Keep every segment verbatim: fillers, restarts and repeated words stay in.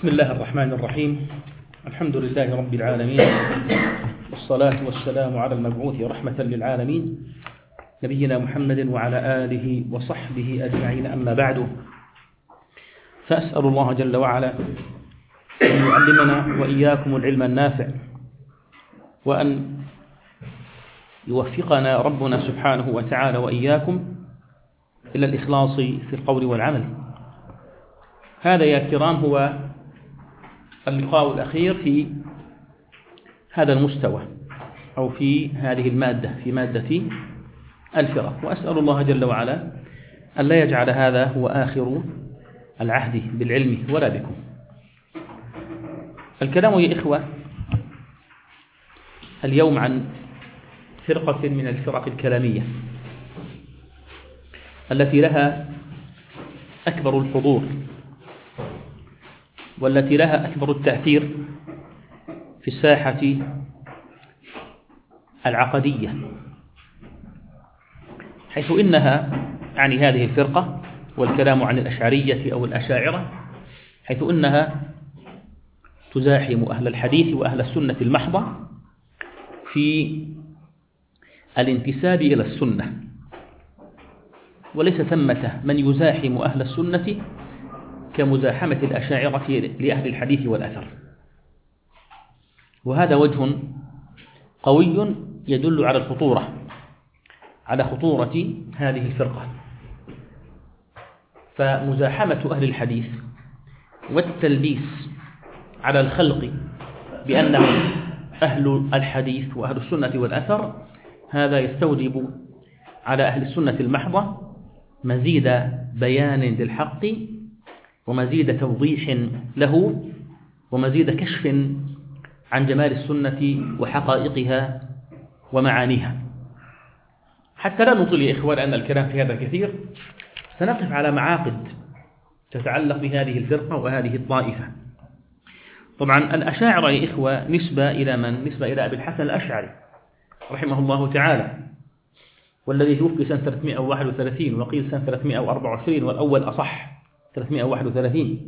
بسم الله الرحمن الرحيم. الحمد لله رب العالمين، والصلاة والسلام على المبعوث رحمة للعالمين نبينا محمد وعلى آله وصحبه أجمعين. أما بعد، فأسأل الله جل وعلا أن يعلمنا وإياكم العلم النافع، وأن يوفقنا ربنا سبحانه وتعالى وإياكم إلى الإخلاص في القول والعمل. هذا يا كرام هو اللقاء الأخير في هذا المستوى أو في هذه المادة، في مادة الفرق، وأسأل الله جل وعلا أن لا يجعل هذا هو آخر العهد بالعلم ولا بكم. الكلام يا إخوة اليوم عن فرقة من الفرق الكلامية التي لها أكبر الحضور والتي لها أكبر التأثير في الساحة العقدية، حيث إنها يعني هذه الفرقة، والكلام عن الأشعرية أو الأشاعرة، حيث إنها تزاحم أهل الحديث وأهل السنة المحضة في الانتساب إلى السنة، وليس ثمة من يزاحم أهل السنة كمزاحمة الأشاعرة لأهل الحديث والأثر. وهذا وجه قوي يدل على الخطورة على خطورة هذه الفرقة. فمزاحمة أهل الحديث والتلبيس على الخلق بأنهم أهل الحديث وأهل السنة والأثر، هذا يستوجب على أهل السنة المحضة مزيد بيان للحق ومزيد توضيح له ومزيد كشف عن جمال السنة وحقائقها ومعانيها. حتى لا نطيل يا إخوان أن الكلام في هذا كثير، سنقف على معاقد تتعلق بهذه الفرقة وهذه الطائفة. طبعا الأشاعرة يا إخوة نسبة إلى من؟ نسبة إلى أبي الحسن الأشعري رحمه الله تعالى، والذي توفي سنة ثلاثمائة وواحد وثلاثين، وقيل سنة ثلاثمائة وأربعة وعشرين، والأول أصح ثلاثمائة وواحد وثلاثين.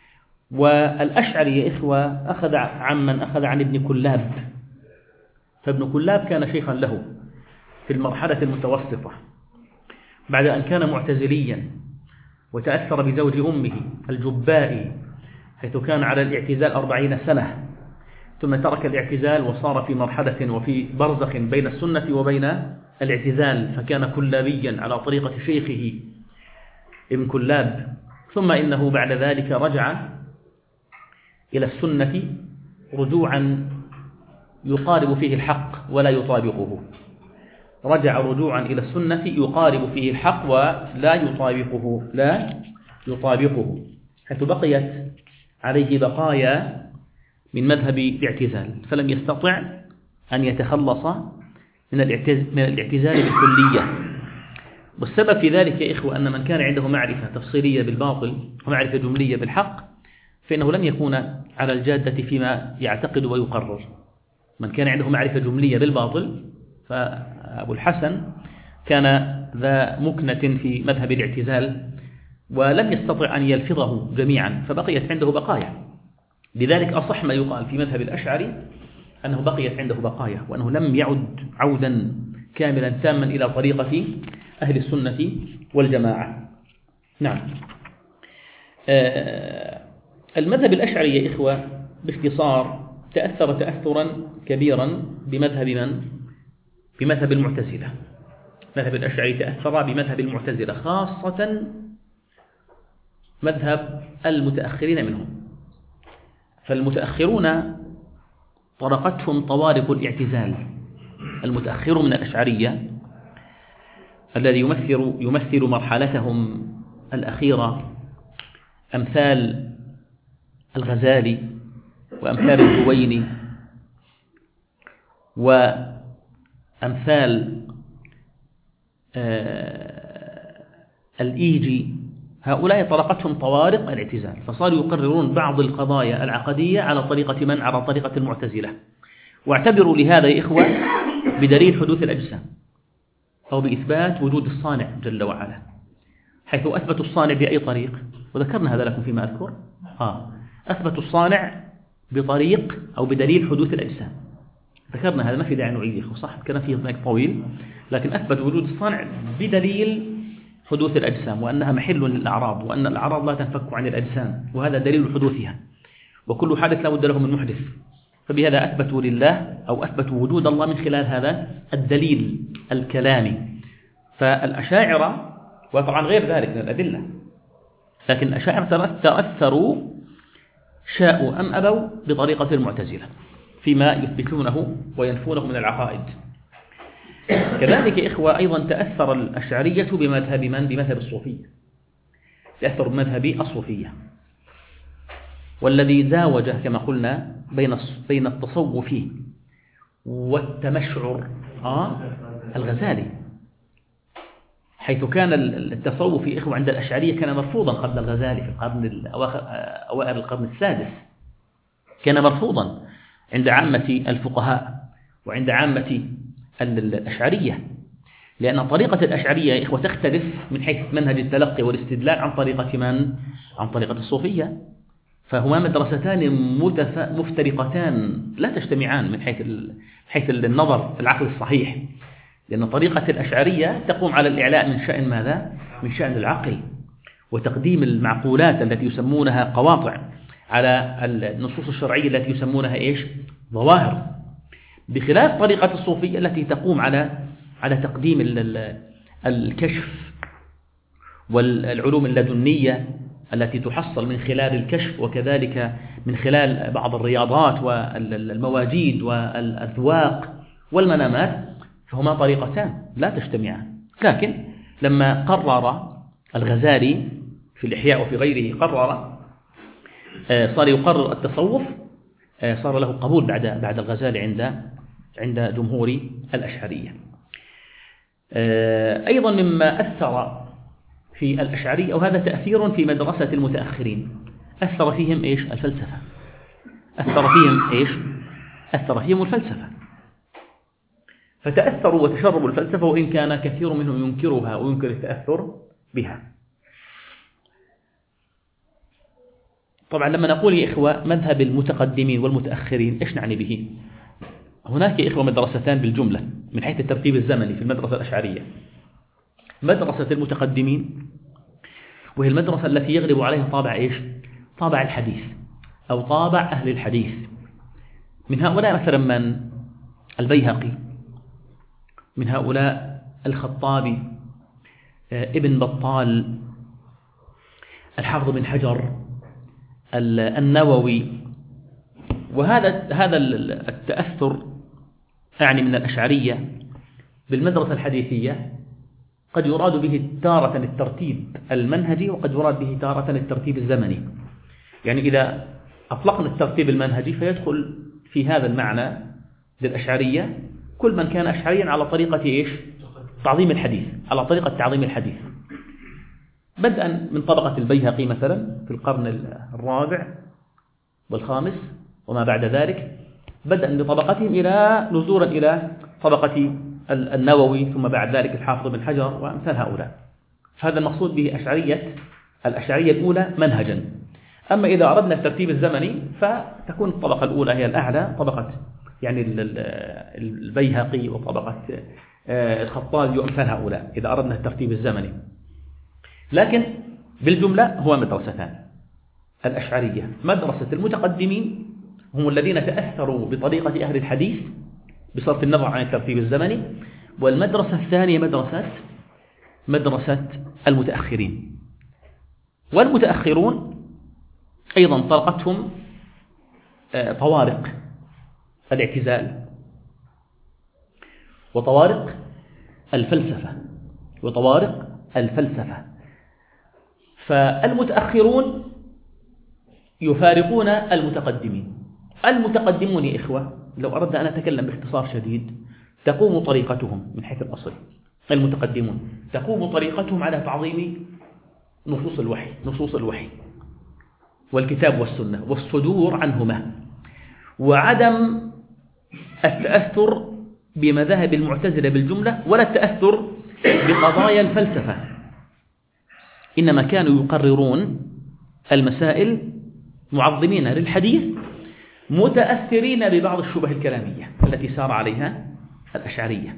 والأشعري يا إخوة أخذ عمن أخذ عن ابن كلاب، فابن كلاب كان شيخا له في المرحلة المتوسطة بعد أن كان معتزليا وتأثر بزوج أمه الجبائي، حيث كان على الاعتزال أربعين سنة، ثم ترك الاعتزال وصار في مرحلة وفي برزخ بين السنة وبين الاعتزال، فكان كلابيا على طريقة شيخه ابن كلاب. ثم إنه بعد ذلك رجع إلى السنة رجوعا يقارب فيه الحق ولا يطابقه، رجع رجوعا إلى السنة يقارب فيه الحق ولا يطابقه لا يطابقه حيث بقيت عليه بقايا من مذهب الاعتزال، فلم يستطع أن يتخلص من الاعتزال بالكلية. والسبب في ذلك يا إخوة أن من كان عنده معرفة تفصيلية بالباطل ومعرفة جملية بالحق فإنه لن يكون على الجادة فيما يعتقد ويقرر. من كان عنده معرفة جملية بالباطل، فأبو الحسن كان ذا مكنة في مذهب الاعتزال ولم يستطع أن يلفظه جميعا، فبقيت عنده بقايا. لذلك أصح ما يقال في مذهب الأشعري أنه بقيت عنده بقايا، وأنه لم يعد عودا كاملا تاما إلى طريقة أهل السنة والجماعة. نعم. آه المذهب الأشعري يا إخوة باختصار تأثر تأثرا كبيرا بمذهب من؟ بمذهب المعتزلة. مذهب الأشعري تأثر بمذهب المعتزلة، خاصة مذهب المتأخرين منهم. فالمتأخرون طرقتهم طوارق الاعتزال. المتأخر من الأشعرية الذي يمثل يمثل مرحلتهم الأخيرة أمثال الغزالي وأمثال الجويني وأمثال آه الإيجي، هؤلاء طرقتهم طوارق الاعتزال، فصاروا يقررون بعض القضايا العقدية على طريقة من؟ على طريقة المعتزلة. واعتبروا لهذا يا إخوة بدليل حدوث الأجسام أو بإثبات وجود الصانع جل وعلا، حيث أثبتوا الصانع بأي طريق؟ وذكرنا هذا لكم فيما أذكر. آه. أثبتوا الصانع بطريق أو بدليل حدوث الأجسام. ذكرنا هذا، ما في داعي نعيده، صح كان فيه ضيق طويل، لكن أثبت وجود الصانع بدليل حدوث الأجسام، وأنها محل للأعراض، وأن الأعراض لا تنفك عن الأجسام، وهذا دليل حدوثها، وكل حادث لا بد له من محدث. فبهذا أثبتوا لله أو أثبتوا وجود الله من خلال هذا الدليل الكلامي. فالأشاعرة، وطبعا غير ذلك من الأدلة، لكن الأشاعرة تأثروا شاءوا أم أبوا بطريقة المعتزلة فيما يثبتونه وينفونه من العقائد. كذلك إخوة أيضا تأثر الأشعرية بمذهب من؟ بمذهب الصوفية، تأثر بمذهب الصوفية، والذي زاوج كما قلنا بين بين التصوف والتمشعر آه الغزالي، حيث كان التصوف إخوة عند الأشعرية كان مرفوضا قبل الغزالي في القرن الأواخر أوائل القرن السادس، كان مرفوضا عند عامة الفقهاء وعند عامة الأشعرية، لأن طريقة الأشعرية إخوة تختلف من حيث منهج التلقي والاستدلال عن طريقة من؟ عن طريقة الصوفية. فهما مدرستان مفترقتان لا تجتمعان من حيث حيث النظر العقل الصحيح، لأن طريقة الأشعرية تقوم على الإعلاء من شأن ماذا؟ من شأن العقل، وتقديم المعقولات التي يسمونها قواطع على النصوص الشرعية التي يسمونها إيش؟ ظواهر، بخلاف طريقة الصوفية التي تقوم على على تقديم الكشف والعلوم اللدنية التي تحصل من خلال الكشف، وكذلك من خلال بعض الرياضات والمواجيد والأذواق والمنامات، فهما طريقتان لا تجتمعان. لكن لما قرر الغزالي في الإحياء وفي غيره قرر صار يقرر التصوف، صار له قبول بعد بعد الغزالي عند عند جمهور الأشعرية. أيضا مما أثر في الأشعرية، وهذا تأثير في مدرسة المتأخرين، أثر فيهم إيش؟ الفلسفة. أثر فيهم إيش؟ أثر فيهم الفلسفة، فتأثروا وتشربوا الفلسفة، وإن كان كثير منهم ينكرها وينكر التأثر بها. طبعا لما نقول يا إخوة مذهب المتقدمين والمتأخرين إيش نعني به؟ هناك يا إخوة مدرستان بالجملة من حيث الترتيب الزمني في المدرسة الأشعرية. مدرسة المتقدمين، وهي المدرسة التي يغلب عليها طابع إيش؟ طابع الحديث أو طابع أهل الحديث. من هؤلاء مثلا من؟ البيهقي، من هؤلاء الخطابي، ابن بطال، الحافظ بن حجر، النووي. وهذا هذا التأثر يعني من الأشعرية بالمدرسة الحديثية قد يراد به تارة الترتيب المنهجي، وقد يراد به تارة الترتيب الزمني. يعني إذا أطلقنا الترتيب المنهجي فيدخل في هذا المعنى للأشعرية كل من كان أشعريا على طريقة إيش؟ تعظيم الحديث، على طريقة تعظيم الحديث، بدءا من طبقة البيهقي مثلا في القرن الرابع والخامس وما بعد ذلك، بدءا بطبقتهم إلى نزولا إلى طبقة النووي، ثم بعد ذلك الحافظ بن حجر وأمثال هؤلاء. فهذا المقصود به أشعرية الأشعرية الأولى منهجا. أما إذا أردنا الترتيب الزمني فتكون الطبقة الأولى هي الأعلى، طبقة يعني البيهقي وطبقة الخطابي وأمثال هؤلاء إذا أردنا الترتيب الزمني. لكن بالجملة هو مدرستان: الأشعرية مدرسة المتقدمين هم الذين تأثروا بطريقة أهل الحديث بصرف النظر عن الترتيب الزمني، والمدرسة الثانية مدرسة مدرسة المتأخرين. والمتأخرون أيضا طرقتهم طوارق الاعتزال وطوارق الفلسفة وطوارق الفلسفة. فالمتأخرون يفارقون المتقدمين. المتقدمون يا إخوة لو أردنا أن نتكلم باختصار شديد تقوم طريقتهم من حيث الأصل، المتقدمون تقوم طريقتهم على تعظيم نصوص الوحي نصوص الوحي والكتاب والسنة والصدور عنهما، وعدم التأثر بمذاهب المعتزلة بالجملة ولا التأثر بقضايا الفلسفة، إنما كانوا يقررون المسائل معظمين للحديث متأثرين ببعض الشبه الكلامية التي سار عليها الأشعرية.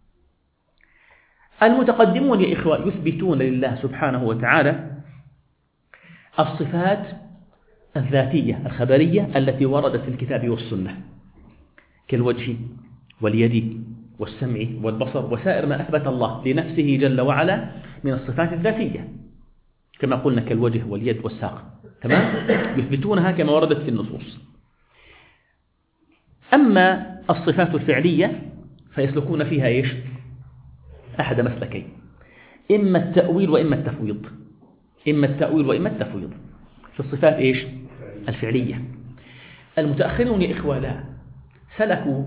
المتقدمون يا إخوة يثبتون لله سبحانه وتعالى الصفات الذاتية الخبرية التي وردت في الكتاب والسنة كالوجه واليد والسمع والبصر وسائر ما أثبت الله لنفسه جل وعلا من الصفات الذاتية كما قلنا كالوجه واليد والساق، تمام؟ يثبتونها كما وردت في النصوص. أما الصفات الفعلية فيسلكون فيها إيش؟ أحد مسلكين، إما التأويل وإما التفويض، إما التأويل وإما التفويض في الصفات إيش؟ الفعلية. المتأخرون يا إخوة لا، سلكوا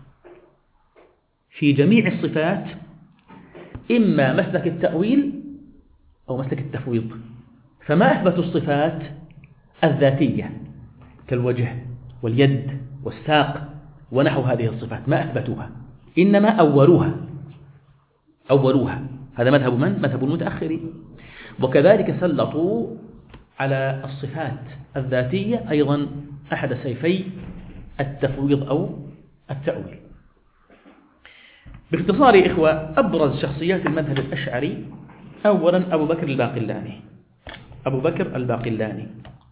في جميع الصفات إما مسلك التأويل أو مسلك التفويض، فما أثبتوا الصفات الذاتية كالوجه واليد والساق ونحو هذه الصفات ما أثبتوها، إنما أولوها أولوها هذا مذهب من؟ مذهب المتأخرين. وكذلك سلطوا على الصفات الذاتية أيضا أحد سيفي التفويض أو التأويل. باختصار يا إخوة أبرز شخصيات المذهب الأشعري أولا أبو بكر الباقلاني أبو بكر الباقلاني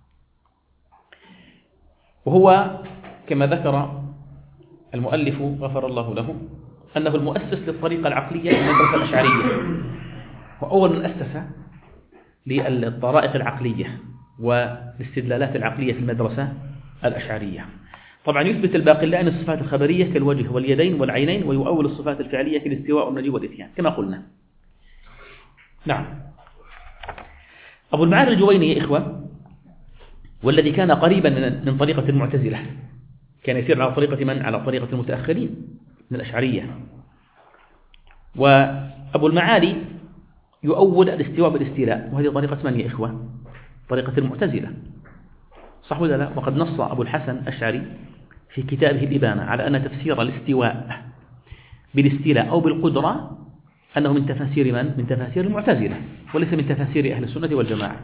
وهو كما ذكر المؤلف غفر الله له أنه المؤسس للطريقة العقلية في المدرسة الأشعرية، وأول من أسس للطرائق العقلية والاستدلالات العقلية في المدرسة الأشعرية. طبعا يثبت الباقلاني الصفات الخبرية كالوجه واليدين والعينين، ويؤول الصفات الفعلية كالاستواء والمجيء والإتيان كما قلنا. نعم. أبو المعالي الجويني يا إخوة والذي كان قريبا من من طريقة المعتزلة، كان يسير على طريقة من؟ على طريقة المتأخرين من الأشعرية. وأبو المعالي يؤول الاستواء بالاستيلاء، وهذه طريقة من يا إخوة؟ طريقة المعتزلة، صح ولا لا؟ وقد نص أبو الحسن الأشعري في كتابه الإبانة على أن تفسير الاستواء بالاستيلاء أو بالقدرة أنه من تفاسير من؟ من تفاسير المعتزلة وليس من تفاسير أهل السنة والجماعة.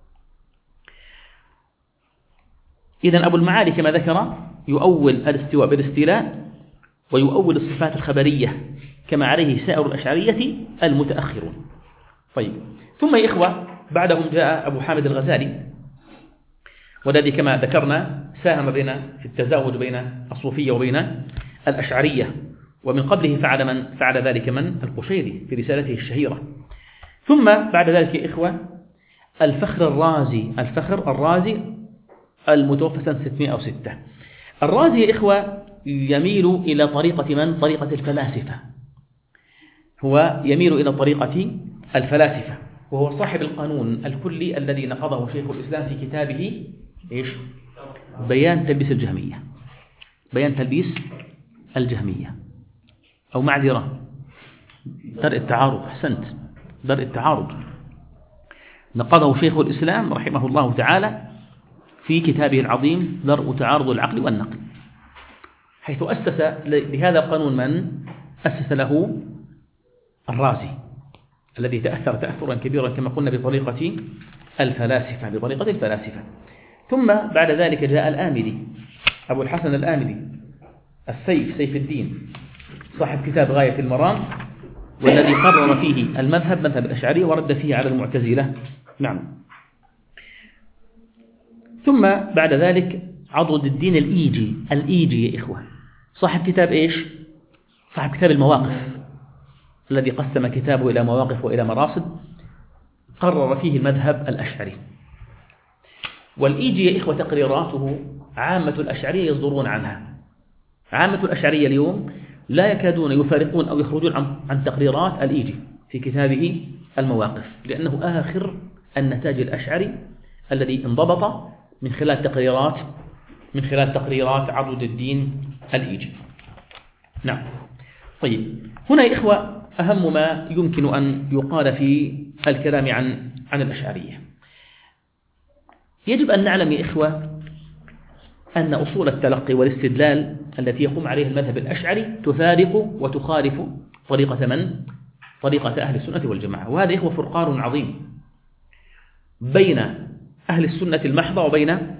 إذن أبو المعالي كما ذكر يؤول الاستواء بالاستيلاء ويؤول الصفات الخبرية كما عليه سائر الأشعرية المتأخرون. طيب، ثم يا إخوة بعدهم جاء أبو حامد الغزالي، والذي كما ذكرنا ساهم بين في التزاوج بين الصوفية وبين الأشعرية، ومن قبله فعل من فعل ذلك من؟ القشيري في رسالته الشهيرة. ثم بعد ذلك يا إخوة الفخر الرازي الفخر الرازي المتوفى سنة ستمائة وستة. الرازي يا إخوة يميل إلى طريقة من؟ طريقة الفلاسفة، هو يميل إلى طريقة الفلاسفة، وهو صاحب القانون الكلي الذي نقضه شيخ الإسلام في كتابه إيش؟ بيان تلبيس الجهمية بيان تلبيس الجهمية أو معذرة درء التعارض، أحسنت، درء التعارض، نقضه شيخ الإسلام رحمه الله تعالى في كتابه العظيم درء تعارض العقل والنقل، حيث أسس لهذا القانون من؟ أسس له الرازي الذي تأثر تأثرا كبيرا كما قلنا بطريقة الفلاسفة بطريقة الفلاسفة. ثم بعد ذلك جاء الآمدي أبو الحسن الآمدي السيف سيف الدين صاحب كتاب غاية المرام، والذي قرر فيه المذهب مذهب الأشعري ورد فيه على المعتزلة. نعم. ثم بعد ذلك عضد الدين الإيجي الإيجي يا إخوة صاحب كتاب إيش؟ صاحب كتاب المواقف الذي قسم كتابه إلى مواقف وإلى مراصد، قرر فيه المذهب الأشعري. والإيجي يا إخوة تقريراته عامة الأشعرية يصدرون عنها، عامة الأشعرية اليوم لا يكادون يفارقون أو يخرجون عن, عن تقريرات الإيجي في كتابه المواقف، لأنه آخر النتاج الأشعري الذي انضبط من خلال تقريرات من خلال تقريرات عضد الدين الإيجي. نعم. طيب، هنا يا إخوة أهم ما يمكن أن يقال في الكلام عن عن الأشعرية. يجب أن نعلم يا إخوة أن أصول التلقي والاستدلال التي يقوم عليها المذهب الأشعري تفارق وتخالف طريقة من؟ طريقة أهل السنة والجماعة. وهذا يا إخوة فرقان عظيم بين أهل السنة المحضة وبين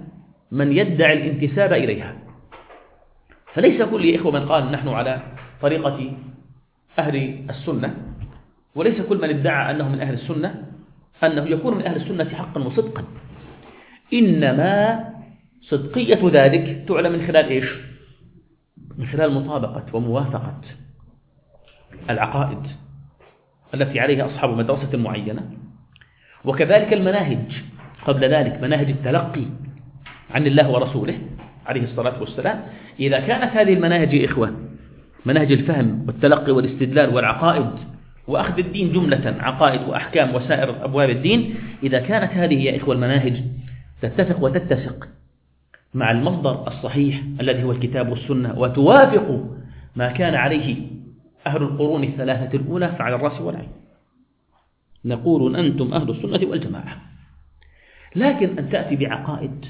من يدعي الانتساب إليها. فليس كل يا إخوة من قال نحن على طريقة أهل السنة، وليس كل من ادعى أنه من أهل السنة أنه يكون من أهل السنة حقا وصدقا، إنما صدقية ذلك تعلم من خلال إيش؟ من خلال مطابقة وموافقة العقائد التي عليها أصحاب مدرسة معينة، وكذلك المناهج قبل ذلك، مناهج التلقي عن الله ورسوله عليه الصلاة والسلام. إذا كانت هذه المناهج يا إخوة مناهج الفهم والتلقي والاستدلال والعقائد وأخذ الدين جملة، عقائد وأحكام وسائر أبواب الدين، إذا كانت هذه يا إخوة المناهج تتفق وتتسق مع المصدر الصحيح الذي هو الكتاب والسنة، وتوافق ما كان عليه أهل القرون الثلاثة الأولى، فعلى الرأس والعين نقول أنتم أهل السنة والجماعة. لكن أن تأتي بعقائد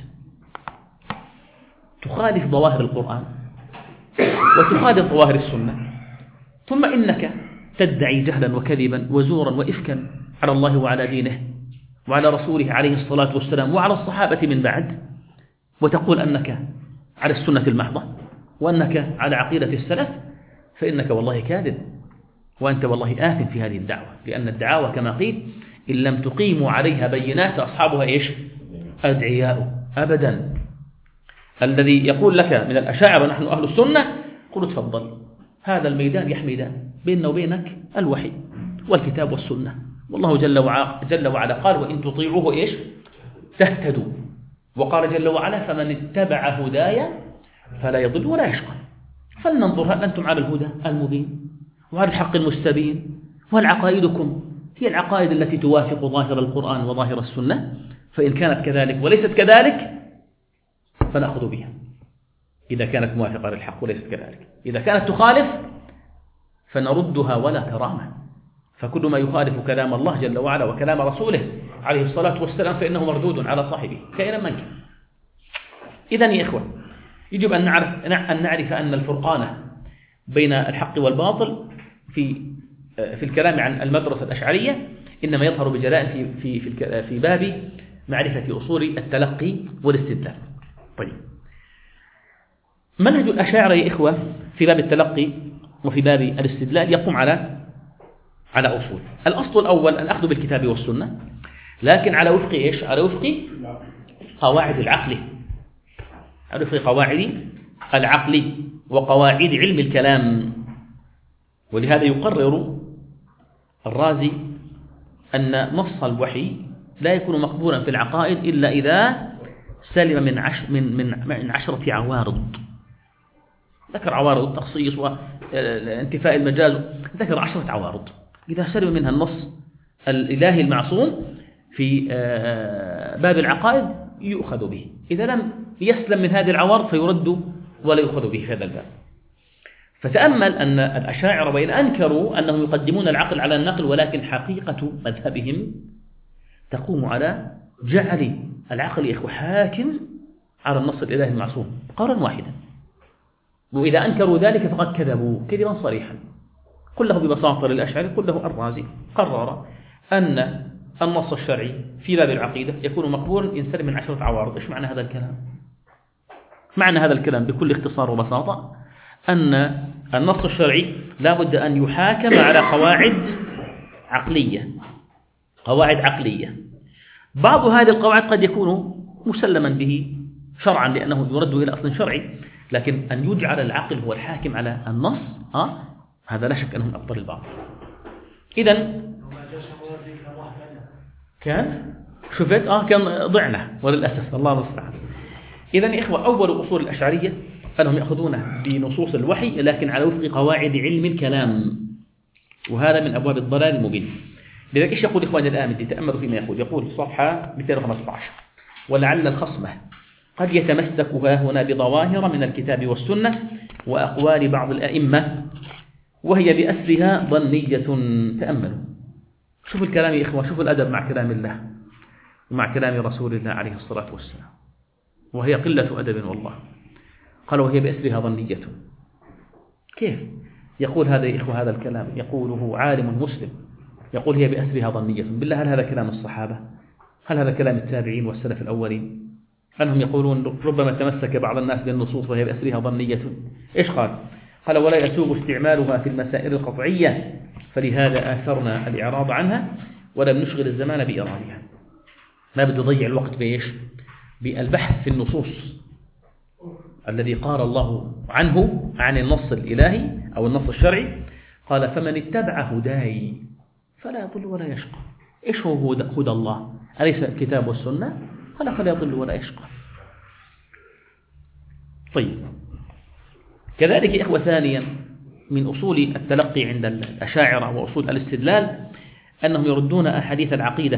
تخالف ظواهر القرآن وتخالف ظواهر السنة، ثم إنك تدعي جهلا وكذبا وزورا وإفكا على الله وعلى دينه وعلى رسوله عليه الصلاة والسلام وعلى الصحابة من بعد، وتقول أنك على السنة المحضة وأنك على عقيدة السلف، فإنك والله كاذب، وأنت والله آثم في هذه الدعوة، لأن الدعاوى كما قيل إن لم تقيموا عليها بينات أصحابها إيش؟ أدعياء. أبدا. الذي يقول لك من الأشاعرة نحن أهل السنة، قل تفضل، هذا الميدان يا ميدان بيننا وبينك الوحي والكتاب والسنة، والله جل وعلا, جل وعلا قال وإن تطيعوه إيش؟ تهتدوا، وقال جل وعلا فمن اتبع هدايا فلا يضل ولا يشقى. فلننظر هل أنتم على الهدى المبين وعلى الحق المستبين، وهل عقائدكم هي العقائد التي توافق ظاهر القرآن وظاهر السنة؟ فإن كانت كذلك وليست كذلك فنأخذ بها، إذا كانت موافقة للحق وليست كذلك. إذا كانت تخالف فنردها ولا كرامة، فكل ما يخالف كلام الله جل وعلا وكلام رسوله عليه الصلاة والسلام فإنه مردود على صاحبه كائنا من كان. إذن يا إخوة يجب أن نعرف, أن نعرف أن الفرقان بين الحق والباطل في في الكلام عن المدرسة الأشعرية إنما يظهر بجلاء في في في, في باب معرفة أصول التلقي والاستدلال. طيب، منهج الأشاعرة يا إخوة في باب التلقي وفي باب الاستدلال يقوم على على أصول. الأصل الأول الأخذ بالكتاب والسنة، لكن على وفق إيش؟ على وفق قواعد العقل، على وفق قواعد العقل وقواعد علم الكلام. ولهذا يقرر الرازي أن نص الوحي لا يكون مقبولا في العقائد إلا إذا سلم من عش من من من عشرة عوارض. ذكر عوارض التخصيص وانتفاء المجاز، ذكر عشرة عوارض إذا سلم منها النص الإلهي المعصوم في باب العقائد يؤخذ به، إذا لم يسلم من هذه العوارض فيرد ولا يؤخذ به في هذا الباب. فتأمل أن الأشاعرة وإن أنكروا أنهم يقدمون العقل على النقل، ولكن حقيقة مذهبهم تقوم على جعل العقل يا إخوة حاكم على النص الإلهي المعصوم قولا واحدا. وإذا أنكروا ذلك فقد كذبوا كذبا صريحا. قل له ببساطة للأشعري، قل له الرازي قرر أن النص الشرعي في باب العقيدة يكون مقبولا إن سلم من عشرة عوارض. إيش معنى هذا الكلام؟ معنى هذا الكلام بكل اختصار وبساطة أن النص الشرعي لا بد أن يحاكم على قواعد عقلية، قواعد عقلية. بعض هذه القواعد قد يكون مسلما به شرعا لأنه يرد إلى أصل شرعي، لكن أن يجعل العقل هو الحاكم على النص آه هذا لا شك أنه من أبطل البعض. إذن كان شفت آه كان ضعنا وللأسف الله المستعان. إذن يا إخوة أول أصول الأشعرية أنهم يأخذون بنصوص الوحي لكن على وفق قواعد علم الكلام، وهذا من أبواب الضلال المبين. لذلك إيش يقول إخواني الآن؟ تأملوا فيما يقول. يقول صفحة مئتين وخمسة عشر: ولعل الخصمة قد يتمسكها هنا بظواهر من الكتاب والسنة وأقوال بعض الأئمة وهي بأسرها ظنية. تأملوا، شوفوا الكلام يا إخوة، شوفوا الأدب مع كلام الله ومع كلام رسول الله عليه الصلاة والسلام، وهي قلة أدب والله. قال وهي بأسرها ظنية. كيف يقول هذا يا إخوة؟ هذا الكلام يقوله عالم مسلم، يقول هي بأسرها ظنية. بالله هل هذا كلام الصحابة؟ هل هذا كلام التابعين والسلف الأولين؟ أنهم يقولون ربما تمسك بعض الناس بالنصوص وهي بأسرها ظنية. إيش قال؟ قال ولا يسوغ استعمالها في المسائل القطعية، فلهذا آثرنا الإعراض عنها ولم نشغل الزمان بإرادها. ما بده يضيع الوقت بإيش؟ بالبحث في النصوص الذي قال الله عنه عن النص الإلهي أو النص الشرعي. قال فمن اتبع هداي فلا يضل ولا يشقى. إيش هو هدى الله؟ أليس الكتاب والسنة؟ قال فلا يضل ولا يشقى. طيب، كذلك إخوة ثانيا من أصول التلقي عند الأشاعرة وأصول الاستدلال أنهم يردون أحاديث العقيدة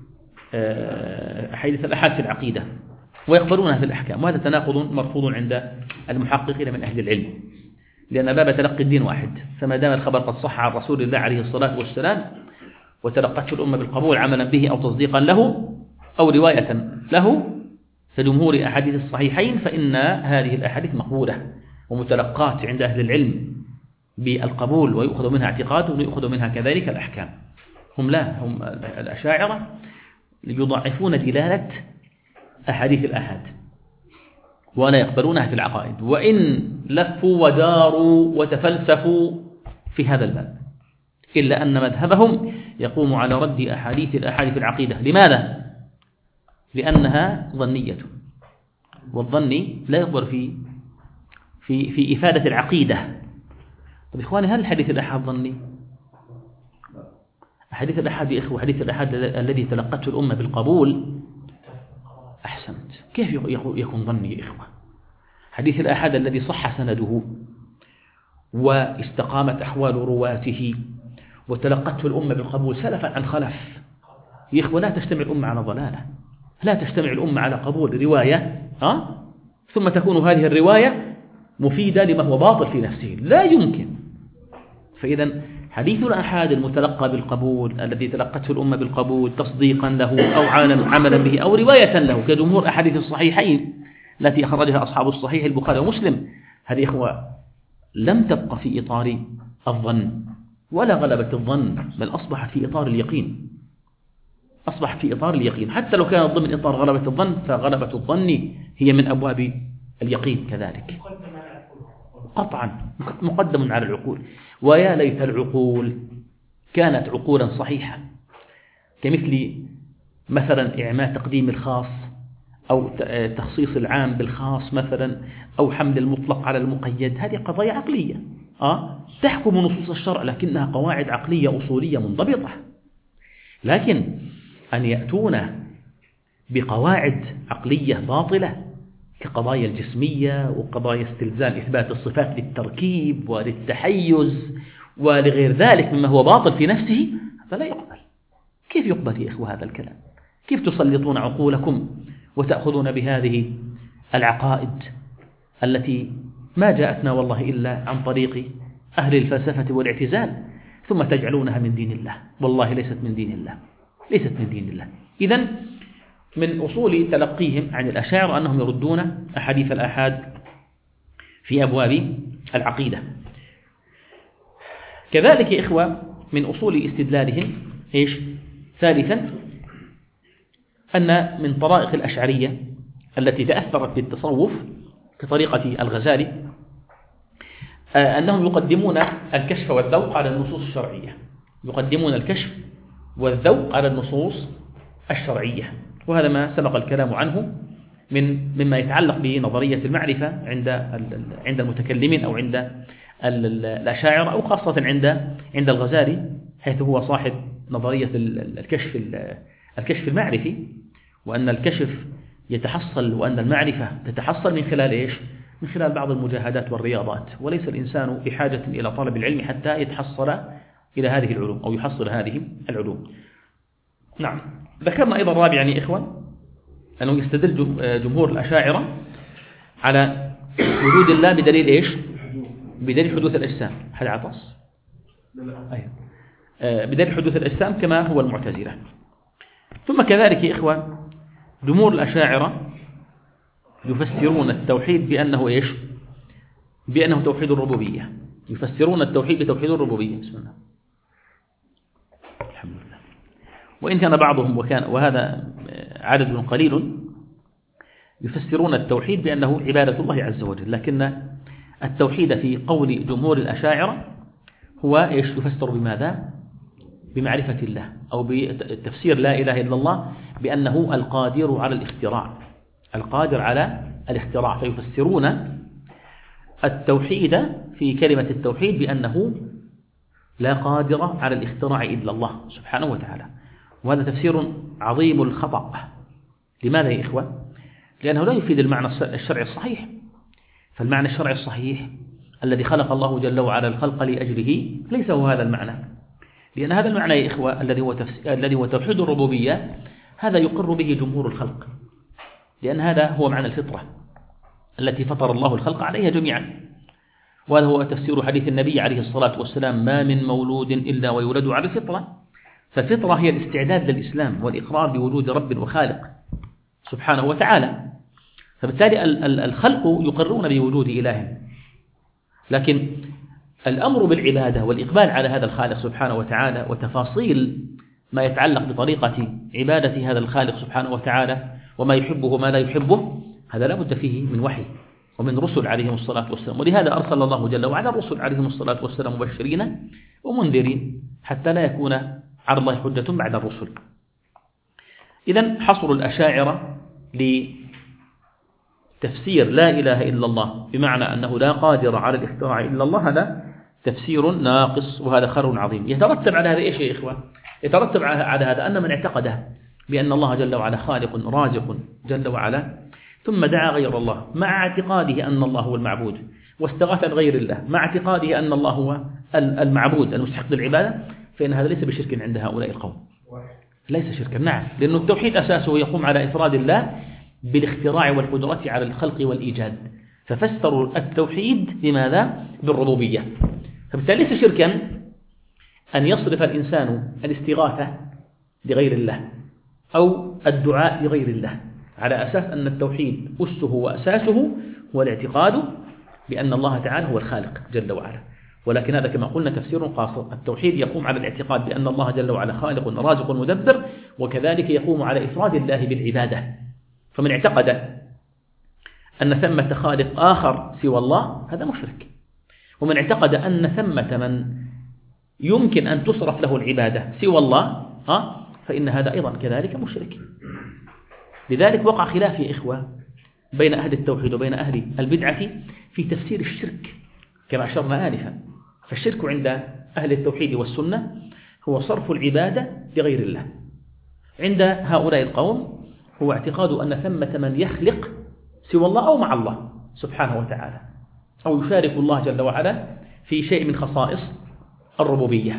أحاديث الأحاد في العقيدة ويقبلونها في الأحكام، وهذا تناقض مرفوض عند المحققين من أهل العلم، لأن باب تلقي الدين واحد، فما دام الخبر قد صح عن رسول الله عليه الصلاة والسلام وتلقته الأمة بالقبول عملا به أو تصديقا له أو رواية له كجمهور أحاديث الصحيحين، فإن هذه الأحاديث مقبولة ومتلقات عند أهل العلم بالقبول، ويؤخذ منها اعتقاد ويؤخذ منها كذلك الأحكام. هم لا، هم الأشاعرة يضعفون دلالة أحاديث الأحاد ولا يقبلونها في العقائد، وإن لفوا وداروا وتفلسفوا في هذا الباب، إلا أن مذهبهم يقوم على رد أحاديث الأحاد في العقيدة. لماذا؟ لأنها ظنية، والظن لا يقبل في في في إفادة العقيدة. طيب إخواني، هل الحديث الأحاد ظني؟ حديث الأحاد يا إخوة، حديث الأحاد الذي تلقته الأمة بالقبول، أحسنت، كيف يكون ظني يا إخوة؟ حديث الأحاد الذي صح سنده واستقامت أحوال رواته وتلقته الأمة بالقبول سلفا عن خلف. يا إخوة لا تجتمع الأمة على ضلالة، لا تجتمع الأمة على قبول رواية ها؟ ثم تكون هذه الرواية مفيدة لما هو باطل في نفسه، لا يمكن. فإذا حديث الأحاد المتلقى بالقبول الذي تلقته الأمة بالقبول تصديقا له أو عملا به أو رواية له كجمهور أحاديث الصحيحين التي أخرجها أصحاب الصحيح البخاري ومسلم، هذه إخوة لم تبقى في إطار الظن ولا غلبة الظن، بل أصبحت في إطار اليقين، أصبحت في إطار اليقين. حتى لو كانت ضمن إطار غلبة الظن فغلبة الظن هي من أبواب اليقين كذلك قطعا، مقدم على العقول. ويا ليت العقول كانت عقولا صحيحة، كمثل مثلا إعماء تقديم الخاص أو تخصيص العام بالخاص مثلا، أو حمل المطلق على المقيد. هذه قضايا عقلية أه؟ تحكم نصوص الشرع، لكنها قواعد عقلية أصولية منضبطة. لكن أن يأتون بقواعد عقلية باطلة كقضايا الجسمية وقضايا استلزام إثبات الصفات للتركيب وللتحيز ولغير ذلك مما هو باطل في نفسه، فلا يقبل. كيف يقبل يا إخوة هذا الكلام؟ كيف تسلطون عقولكم وتأخذون بهذه العقائد التي ما جاءتنا والله إلا عن طريق أهل الفلسفة والاعتزال، ثم تجعلونها من دين الله؟ والله ليست من دين الله، ليست من دين الله. إذن من أصول تلقيهم عن الأشاعرة أنهم يردون أحاديث الآحاد في أبواب العقيدة. كذلك يا إخوة من أصول استدلالهم إيش؟ ثالثا أن من طرائق الأشعرية التي تأثرت بالتصوف كطريقة الغزالي أنهم يقدمون الكشف والذوق على النصوص الشرعية، يقدمون الكشف والذوق على النصوص الشرعية. وهذا ما سبق الكلام عنه من مما يتعلق بنظرية المعرفة عند عند المتكلمين أو عند الأشاعرة، أو خاصة عند عند الغزالي، حيث هو صاحب نظرية الكشف الكشف المعرفي، وأن الكشف يتحصل وأن المعرفة تتحصل من خلال إيش؟ من خلال بعض المجاهدات والرياضات، وليس الإنسان بحاجة إلى طلب العلم حتى يتحصل إلى هذه العلوم أو يحصل هذه العلوم. نعم. ذكرنا أيضا رابعا يا إخوة أنه يستدل جمهور الأشاعرة على وجود الله بدليل إيش؟ بدليل حدوث الأجسام. هل عطس؟ أيوة. بدليل حدوث الأجسام كما هو المعتزلة. ثم كذلك يا إخوة جمهور الأشاعرة يفسرون التوحيد بأنه إيش؟ بأنه توحيد الربوبية، يفسرون التوحيد بتوحيد الربوبية. بسم الله، الحمد لله. وإن كان بعضهم وكان وهذا عدد قليل يفسرون التوحيد بأنه عبادة الله عز وجل، لكن التوحيد في قول جمهور الأشاعرة هو إيش؟ يفسر بماذا؟ بمعرفة الله، أو بتفسير لا إله إلا الله بأنه القادر على الاختراع، القادر على الاختراع، فيفسرون التوحيد في كلمة التوحيد بأنه لا قادر على الاختراع إلا الله سبحانه وتعالى. وهذا تفسير عظيم الخطأ. لماذا يا إخوة؟ لأنه لا يفيد المعنى الشرعي الصحيح. فالمعنى الشرعي الصحيح الذي خلق الله جل وعلا الخلق لأجله ليس هو هذا المعنى، لأن هذا المعنى يا إخوة الذي هو الذي هو توحيد الربوبية هذا يقر به جمهور الخلق، لأن هذا هو معنى الفطرة التي فطر الله الخلق عليها جميعا. وهذا هو تفسير حديث النبي عليه الصلاة والسلام: ما من مولود إلا ويولد على الفطرة. فالفطرة هي الاستعداد للإسلام والإقرار بوجود رب وخالق سبحانه وتعالى. فبالتالي الخلق يقرون بوجود إله، لكن الأمر بالعبادة والإقبال على هذا الخالق سبحانه وتعالى وتفاصيل ما يتعلق بطريقة عبادة هذا الخالق سبحانه وتعالى وما يحبه وما لا يحبه، هذا لا بد فيه من وحي ومن رسل عليهم الصلاة والسلام. ولهذا أرسل الله جل وعلا الرسل عليهم الصلاة والسلام مبشرين ومنذرين حتى لا يكون على الله حجة بعد الرسل. إذن حصر الأشاعرة لتفسير لا إله إلا الله بمعنى أنه لا قادر على الاختراع إلا الله هذا تفسير ناقص، وهذا خر عظيم. يترتب على هذا إيش يا إخوة؟ يترتب على هذا أن من اعتقده بأن الله جل وعلا خالق رازق جل وعلا ثم دعا غير الله مع اعتقاده أن الله هو المعبود، واستغاث بغير الله مع اعتقاده أن الله هو المعبود المستحق للعبادة، فإن هذا ليس بشرك عند هؤلاء القوم، ليس شركا. نعم، لأن التوحيد أساسه يقوم على إفراد الله بالاختراع والقدرة على الخلق والإيجاد، ففسروا التوحيد بماذا؟ بالربوبية. فبالتالي ليس شركا أن يصرف الإنسان الاستغاثة لغير الله أو الدعاء لغير الله، على أساس أن التوحيد أسه وأساسه هو الاعتقاد بأن الله تعالى هو الخالق جل وعلا. ولكن هذا كما قلنا تفسير قاصر. التوحيد يقوم على الاعتقاد بأن الله جل وعلا خالق رازق مدبر، وكذلك يقوم على إفراد الله بالعبادة. فمن اعتقد أن ثمة خالق آخر سوى الله هذا مشرك، ومن اعتقد أن ثمة من يمكن أن تصرف له العبادة سوى الله فإن هذا أيضا كذلك مشرك. لذلك وقع خلاف يا إخوة بين أهل التوحيد وبين أهل البدعة في تفسير الشرك كما أشرنا آنفا. فالشرك عند أهل التوحيد والسنة هو صرف العبادة لغير الله. عند هؤلاء القوم هو اعتقاد أن ثمة من يخلق سوى الله أو مع الله سبحانه وتعالى، أو يشارك الله جل وعلا في شيء من خصائص الربوبية.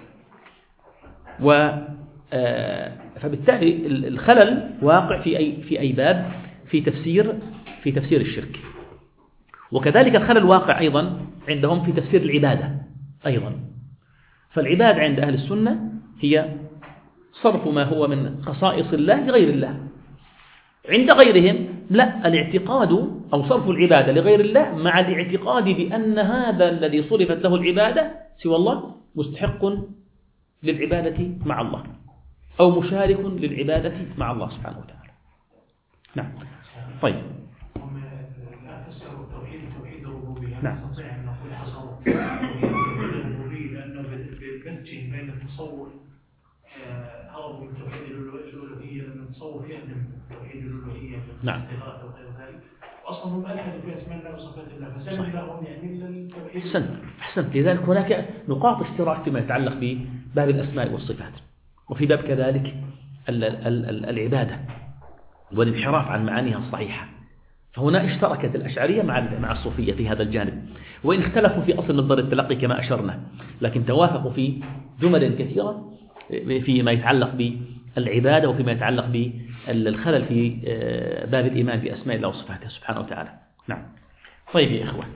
و فبالتالي الخلل واقع في أي في أي باب في تفسير في تفسير الشرك. وكذلك الخلل واقع أيضا عندهم في تفسير العبادة أيضا. فالعبادة عند أهل السنة هي صرف ما هو من خصائص الله لغير الله. عند غيرهم لا، الاعتقاد أو صرف العبادة لغير الله مع الاعتقاد بأن هذا الذي صرفت له العبادة سوى الله مستحق للعبادة مع الله أو مشارك للعبادة مع الله سبحانه وتعالى. نعم. طيب. لا فسروا التوحيد توحيد الربوبية. نعم. نستطيع أن نقول حصروا توحيد الربوبية لأنه بالمزج بين التصور هربوا من توحيد الألوهية، لأن التصور فيها من توحيد الألوهية نعم. والاستغاثة وغير ذلك. أصلا هم ألحدوا في أسماء الله وصفات الله، فسلم لهم يعني للتوحيد. أحسنت أحسنت. لذلك هناك نقاط اشتراك فيما يتعلق بباب الأسماء والصفات، وفي باب كذلك العبادة والانحراف عن معانيها الصحيحة. فهنا اشتركت الأشعرية مع مع الصوفية في هذا الجانب، وإن اختلفوا في أصل مصدر التلقي كما أشرنا، لكن توافقوا في جمل كثيرة فيما يتعلق بالعبادة وفيما يتعلق بالخلل في باب الإيمان بأسماء الله وصفاته سبحانه وتعالى. نعم. طيب يا إخوة،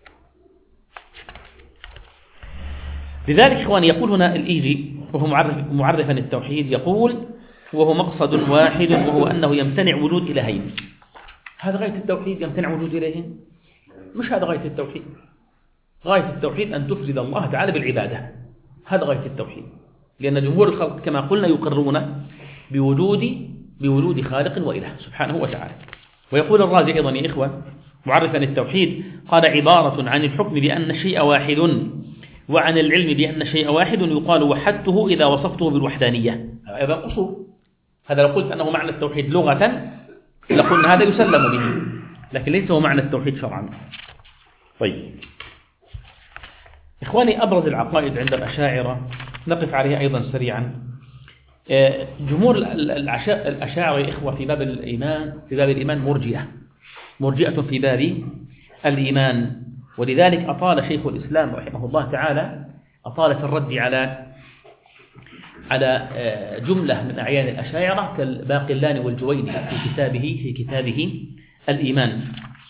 لذلك إخواني يقول هنا الإيجي وهو معرف معرفا التوحيد، يقول وهو مقصد واحد وهو أنه يمتنع وجود إلهين. هذا غاية التوحيد، يمتنع وجود إلهين؟ مش هذا غاية التوحيد. غاية التوحيد أن تفرد الله تعالى بالعبادة، هذا غاية التوحيد. لأن جمهور الخلق كما قلنا يقرون بوجود بوجود خالق وإله سبحانه وتعالى. ويقول الرازي أيضا يا إخوة معرفا التوحيد قال عبارة عن الحكم بأن الشيء واحد وعن العلم بأن الشيء واحد يقال وحدته إذا وصفته بالوحدانية. هذا قصور، هذا لو قلت أنه معنى التوحيد لغة لقلنا هذا يسلم به، لكن ليس هو معنى التوحيد شرعا. طيب إخواني، أبرز العقائد عند الأشاعرة نقف عليها أيضا سريعا. جمهور الأشاعرة يا إخوة في باب الإيمان في باب الإيمان مرجئة مرجئة في باب الإيمان، ولذلك أطال شيخ الإسلام رحمه الله تعالى أطال في الرد على على جملة من أعيان الأشاعرة كالباقلاني والجويني في كتابه في كتابه الإيمان.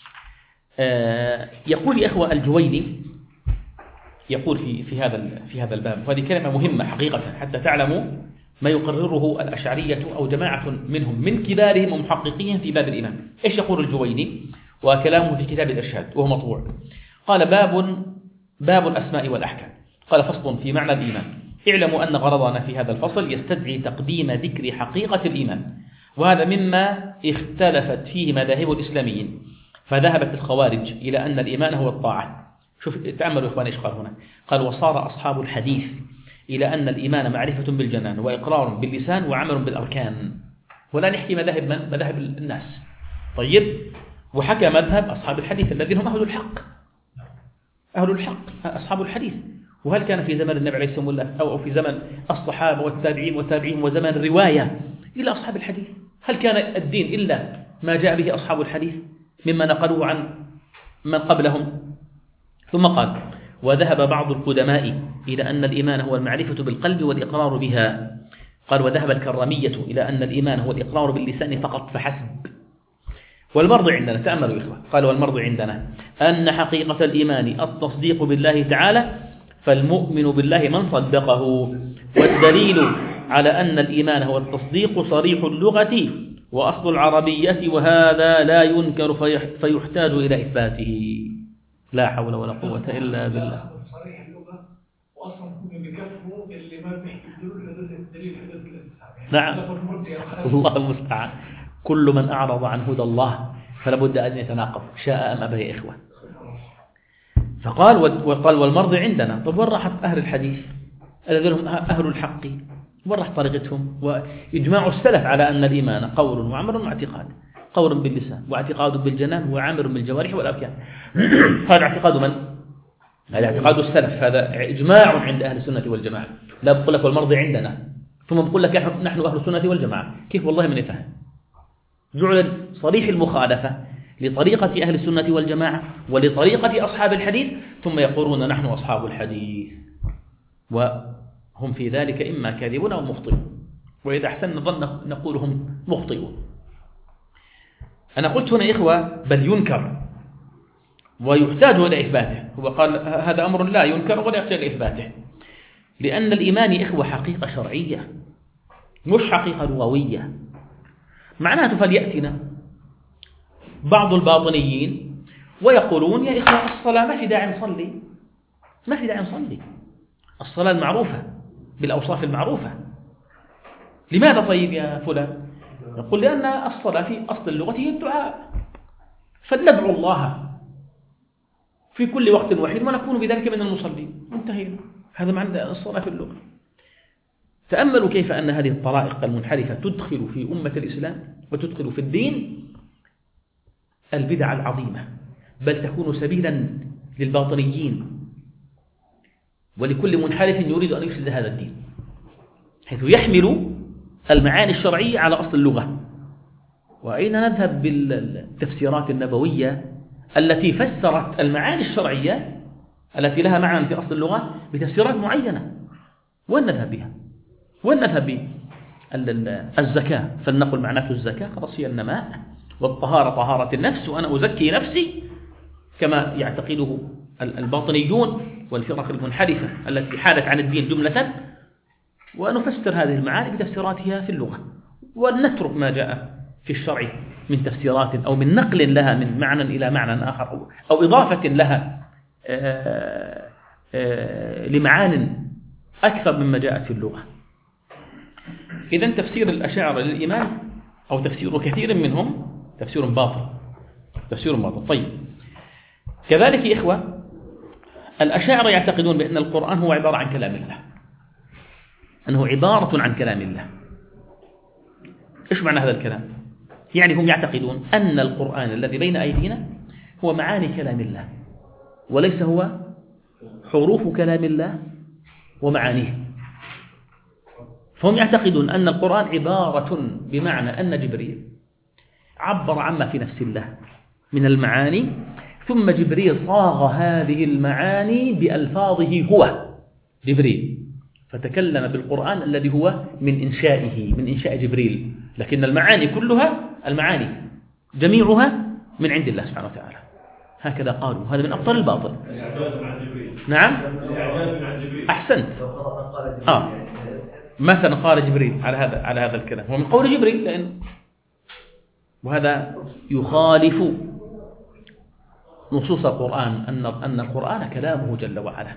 يقول يا إخوة الجويني يقول في في هذا في هذا الباب، وهذه كلمة مهمة حقيقة حتى تعلموا ما يقرره الأشعرية أو جماعة منهم من كبارهم ومحققيهم في باب الإيمان. إيش يقول الجويني وكلامه في كتاب الإرشاد وهو مطبوع؟ قال باب باب الأسماء والأحكام. قال فصل في معنى الإيمان. اعلموا أن غرضنا في هذا الفصل يستدعي تقديم ذكر حقيقة الإيمان، وهذا مما اختلفت فيه مذاهب الإسلاميين، فذهبت الخوارج إلى أن الإيمان هو الطاعة. شوف تأملوا إخواني إيش قال هنا، قال وصار أصحاب الحديث إلى أن الإيمان معرفة بالجنان وإقرار باللسان وعمل بالأركان. ولا نحكي مذاهب من؟ مذاهب الناس. طيب، وحكى مذهب أصحاب الحديث الذين هم أهل الحق أهل الحق أصحاب الحديث. وهل كان في زمن النبي عليه الصلاة والسلام أو في زمن الصحابة والتابعين والتابعين وزمن الرواية إلا أصحاب الحديث؟ هل كان الدين إلا ما جاء به أصحاب الحديث مما نقلوه عن من قبلهم؟ ثم قال وذهب بعض القدماء إلى أن الإيمان هو المعرفة بالقلب والإقرار بها. قال وذهب الكرامية إلى أن الإيمان هو الإقرار باللسان فقط فحسب. والمرض عندنا، تأملوا يا إخوة، قال والمرض عندنا أن حقيقة الإيمان التصديق بالله تعالى، فالمؤمن بالله من صدقه، والدليل على أن الإيمان هو التصديق صريح اللغة وأصل العربية، وهذا لا ينكر فيحتاج إلى إثباته. لا حول ولا قوة إلا بالله. صريح اللغة وأصلا هم بكفوا اللي ما بيحتاجون الدليل حدث الاستفهام. نعم، الله المستعان. كل من أعرض عن هدى الله فلا بد أن يتناقض شاء أم أبى يا إخوة. فقال وقال والمرض عندنا. طب وين راحت أهل الحديث الذين هم أهل الحق؟ وين راح طريقتهم؟ وإجماع السلف على أن الإيمان قول وعمل واعتقاد، قول باللسان واعتقاد بالجنان وعمل بالجوارح والأركان. هذا اعتقاد من؟ هذا اعتقاد السلف، هذا إجماع عند أهل السنة والجماعة. لا بقول لك والمرض عندنا ثم بقول لك نحن أهل السنة والجماعة، كيف؟ والله من يفهم. جعل صريح المخالفة لطريقة أهل السنة والجماعة ولطريقة أصحاب الحديث، ثم يقولون نحن أصحاب الحديث، وهم في ذلك إما كاذبون أو مخطئون، وإذا أحسن نظن نقول هم مخطئون. أنا قلت هنا إخوة بل ينكر ويحتاج إلى إثباته. هو قال هذا أمر لا ينكر ولا يحتاج إلى إثباته، لأن الإيمان إخوة حقيقة شرعية مش حقيقة لغوية. معناته فليأتنا بعض الباطنيين ويقولون يا إخوة الصلاة ما في داعي نصلي، ما في داعي نصلي، الصلاة المعروفة بالأوصاف المعروفة. لماذا طيب يا فلان؟ نقول لأن الصلاة في أصل اللغة هي الدعاء، فلندعو الله في كل وقت وحين ونكون بذلك من المصلين. انتهينا، هذا معنى الصلاة في اللغة. تأملوا كيف أن هذه الطرائق المنحرفة تدخل في أمة الإسلام وتدخل في الدين البدع العظيمة، بل تكون سبيلا للباطنيين ولكل منحرف يريد أن يفسد هذا الدين، حيث يحمل المعاني الشرعية على أصل اللغة. وأين نذهب بالتفسيرات النبوية التي فسرت المعاني الشرعية التي لها معنى في أصل اللغة بتفسيرات معينة؟ وين نذهب بها؟ وين نذهب بها؟ الزكاة فلنقل معناته الزكاة خلاص هي النماء، والطهارة طهارة النفس، وأنا أزكي نفسي كما يعتقده الباطنيون والفرق المنحرفة التي حالت عن الدين جملة، ونفسر هذه المعاني بتفسيراتها في اللغة، ونترك ما جاء في الشرع من تفسيرات أو من نقل لها من معنى إلى معنى آخر أو إضافة لها لمعان أكثر مما جاءت في اللغة. إذن تفسير الأشاعرة للإيمان أو تفسير كثير منهم تفسير باطل، تفسير باطل. طيب، كذلك يا إخوة الأشاعرة يعتقدون بأن القرآن هو عبارة عن كلام الله، أنه عبارة عن كلام الله. إيش معنى هذا الكلام؟ يعني هم يعتقدون أن القرآن الذي بين أيدينا هو معاني كلام الله، وليس هو حروف كلام الله ومعانيه. فهم يعتقدون أن القرآن عبارة، بمعنى أن جبريل عبر عما في نفس الله من المعاني، ثم جبريل صاغ هذه المعاني بألفاظه هو جبريل، فتكلم بالقرآن الذي هو من إنشائه، من إنشاء جبريل، لكن المعاني كلها، المعاني جميعها من عند الله سبحانه وتعالى. هكذا قالوا، هذا من أبطال الباطل. نعم، أحسنت. آه مثلا قال جبريل على هذا على هذا الكلام، هو من قول جبريل، لأن وهذا يخالف نصوص القرآن، أن أن القرآن كلامه جل وعلا،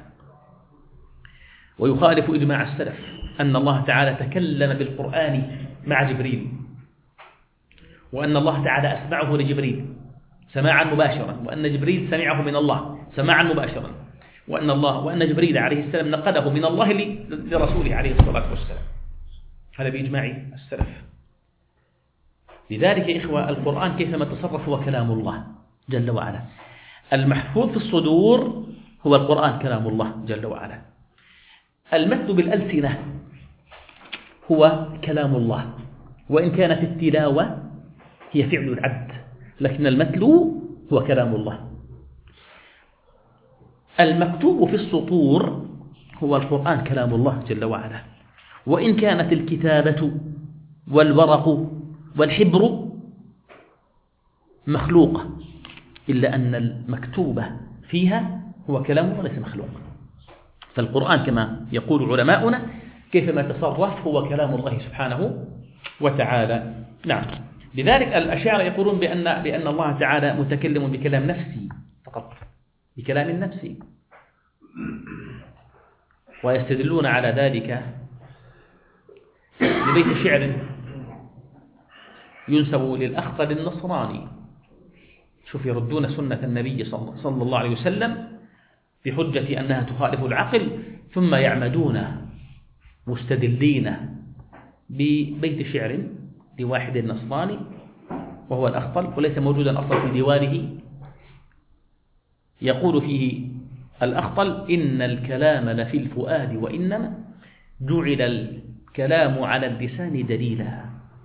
ويخالف إجماع السلف أن الله تعالى تكلم بالقرآن مع جبريل، وأن الله تعالى أسمعه لجبريل سماعا مباشرا، وأن جبريل سمعه من الله سماعا مباشرا، وأن الله وأن جبريل عليه السلام نقله من الله لرسوله عليه الصلاة والسلام. هذا بإجماع السلف. لذلك يا إخوة القرآن كيفما تصرف هو كلام الله جل وعلا. المحفوظ في الصدور هو القرآن كلام الله جل وعلا. المتن بالألسنة هو كلام الله، وإن كانت التلاوة هي فعل العبد، لكن المتلو هو كلام الله. المكتوب في السطور هو القرآن كلام الله جل وعلا، وإن كانت الكتابة والورق والحبر مخلوقة، إلا أن المكتوبة فيها هو كلام وليس مخلوق. فالقرآن كما يقول علماؤنا كيفما تصرف هو كلام الله سبحانه وتعالى. نعم، لذلك الأشاعرة يقولون بأن بأن الله تعالى متكلم بكلام نفسي فقط، بكلام نفسي، ويستدلون على ذلك ببيت شعر ينسب للأخطل النصراني. شوف، يردون سنة النبي صلى الله عليه وسلم بحجة أنها تخالف العقل، ثم يعمدون مستدلين ببيت شعر لواحد نصراني وهو الأخطل، وليس موجودا أصلا في ديوانه. يقول فيه الأخطل: إن الكلام لفي الفؤاد، وإنما جعل الكلام على اللسان دليلا.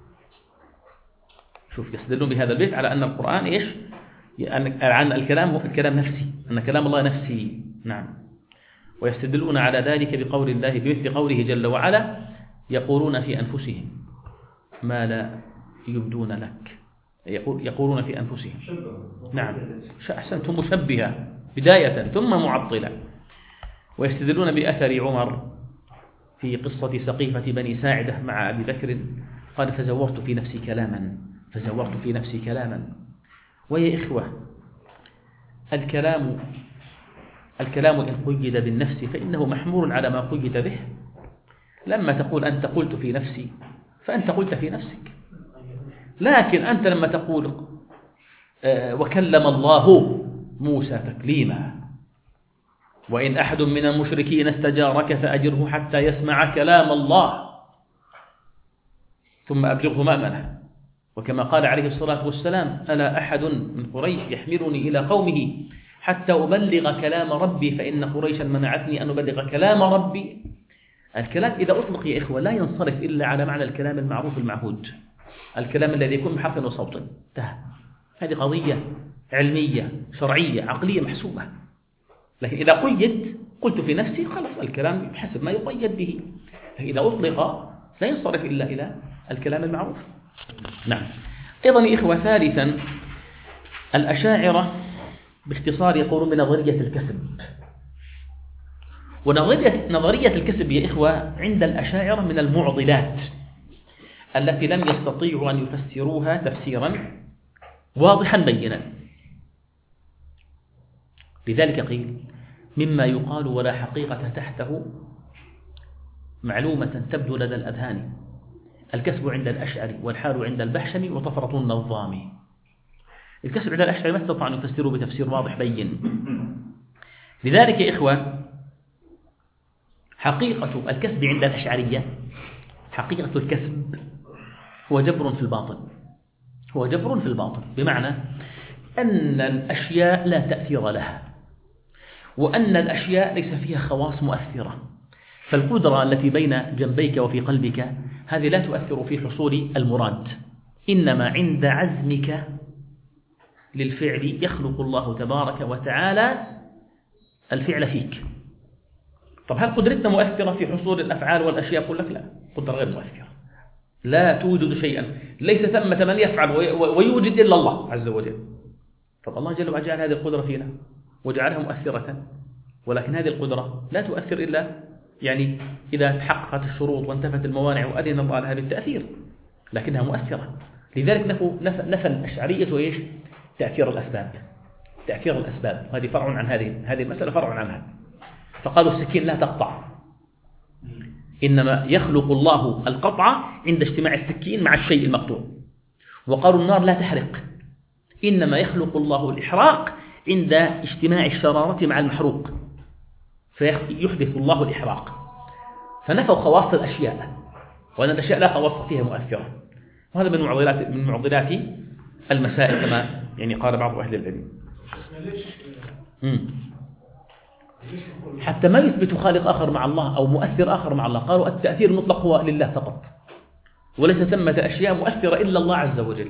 شوف، يستدلون بهذا البيت على أن القرآن إيش؟ عن الكلام هو الكلام نفسي، أن كلام الله نفسي. نعم، ويستدلون على ذلك بقول الله، بمثل قوله جل وعلا: يقولون في أنفسهم ما لا يبدون لك. يقولون في أنفسهم. نعم، أحسنتم، مشبهة بداية ثم معطلة. ويستدلون بأثر عمر في قصة سقيفة بني ساعدة مع أبي بكر، قال: فزورت في نفسي كلاما فزورت في نفسي كلاما. ويا إخوة، الكلام الكلام إن قيد بالنفس فإنه محمول على ما قيد به. لما تقول أنت قلت في نفسي فأنت قلت في نفسك، لكن أنت لما تقول وكلم الله موسى تكليما، وإن أحد من المشركين استجارك فأجره حتى يسمع كلام الله ثم أبلغه مأمنه. وكما قال عليه الصلاة والسلام: ألا أحد من قريش يحملني إلى قومه حتى أبلغ كلام ربي، فإن قريشا منعتني أن أبلغ كلام ربي. الكلام إذا أطلق يا إخوة لا ينصرف إلا على معنى الكلام المعروف المعهود، الكلام الذي يكون بحرف وصوت. انتهى. هذه قضية علمية شرعية عقلية محسوبة. لكن إذا قيد قلت في نفسي، خلاص الكلام بحسب ما يقيد به. إذا أطلق لا ينصرف إلا إلى الكلام المعروف. نعم. أيضا يا إخوة، ثالثا الأشاعرة باختصار يقولون بنظرية الكسب. ونظرية نظرية الكسب يا إخوة عند الأشاعرة من المعضلات التي لم يستطيعوا أن يفسروها تفسيرا واضحا بينا. لذلك قيل: مما يقال ولا حقيقة تحته معلومة تبدو لدى الأذهان، الكسب عند الأشعري والحال عند البحشمي وطفرة النظام. الكسر عند الأشعرية ما استطاعوا أن يفسروا بتفسير واضح بين. لذلك يا إخوة حقيقة الكسب عند الأشعرية، حقيقة الكسب هو جبر في الباطن، هو جبر في الباطن، بمعنى أن الأشياء لا تأثير لها، وأن الأشياء ليس فيها خواص مؤثرة. فالقدرة التي بين جنبيك وفي قلبك هذه لا تؤثر في حصول المراد، إنما عند عزمك للفعل يخلق الله تبارك وتعالى الفعل فيك. طب هل قدرتنا مؤثرة في حصول الأفعال والأشياء؟ يقول لك لا، قدرة غير مؤثرة، لا توجد شيئا، ليس ثمة من يفعل ويوجد إلا الله عز وجل. طب الله جل وعلا جعل هذه القدرة فينا وجعلها مؤثرة، ولكن هذه القدرة لا تؤثر إلا يعني إذا تحققت الشروط وانتفت الموانع وأذن الله لها بالتأثير، لكنها مؤثرة. لذلك نفى الأشعرية وإيش؟ تأثير الأسباب، تأثير الأسباب، هذه فرع عن هذه هذه المسألة فرع عنها. فقالوا السكين لا تقطع، إنما يخلق الله القطع عند اجتماع السكين مع الشيء المقطوع. وقالوا النار لا تحرق، إنما يخلق الله الإحراق عند اجتماع الشرارة مع المحروق، فيحدث الله الإحراق. فنفوا خواص الأشياء، وأن الأشياء لا خواص فيها مؤثرة، وهذا من معضلات من معضلات المسائل كما يعني قال بعض أهل العلم. حتى ما يثبت خالق آخر مع الله أو مؤثر آخر مع الله، قالوا التأثير المطلق هو لله فقط، وليس ثمة أشياء مؤثرة إلا الله عز وجل.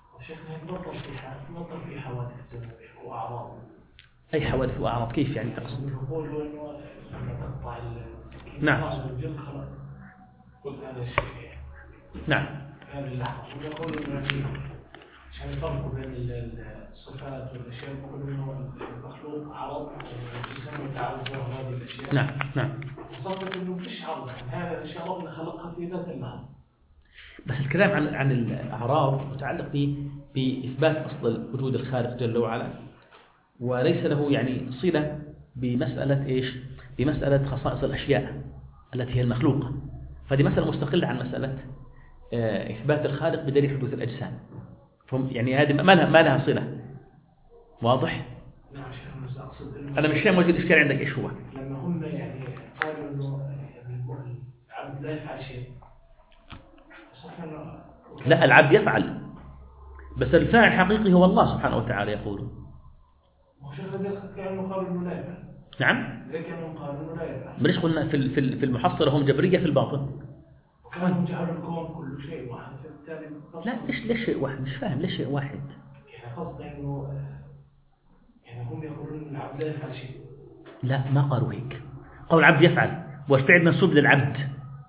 في حوادث وأعراض. أي حوادث وأعراض كيف يعني تقصد؟ يقولوا إنه تقطع نعم. الله عز وجل خلق كل هذا الشيء. نعم. هذه اللحظة. ويقولوا إنه عشان يفرقوا بين الصفات والأشياء، يقولوا إنه المخلوق عرض يسمى تعرض هذه الأشياء. نعم نعم. صدق إنه مش عرض، هذا الأشياء ربنا خلقها في ذات الله. بس الكلام عن عن الأعراض متعلق بإثبات أصل وجود الخالق جل وعلا، وليس له يعني صلة بمسألة إيش؟ بمسألة خصائص الأشياء التي هي المخلوقة. فهذه مسألة مستقلة عن مسألة إثبات الخالق بدليل حدوث الأجسام. فهم يعني هذه ما لها ما لها صلة. واضح؟ نعم شيخ، أقصد أنا مش فاهم وجه الإشكال عندك إيش هو؟ لما هم يعني قالوا إنه العبد لا يفعل شيء. لا، العبد يفعل، بس الفاعل الحقيقي هو الله سبحانه وتعالى يقول. كانوا قالوا إنه لا يفعل. نعم. كانوا قالوا إنه لا يفعل. ليش قلنا في في المحصلة هم جبرية في الباطن؟ وكانوا جعلوا الكون كله شيء واحد، فبالتالي لا ليش ليش شيء واحد؟ مش فاهم ليش شيء واحد؟ يعني قصدي إنه يعني هم يقولون إن العبد لا يفعل شيء. لا، ما قالوا هيك، قالوا العبد يفعل والفعل منسوب للعبد،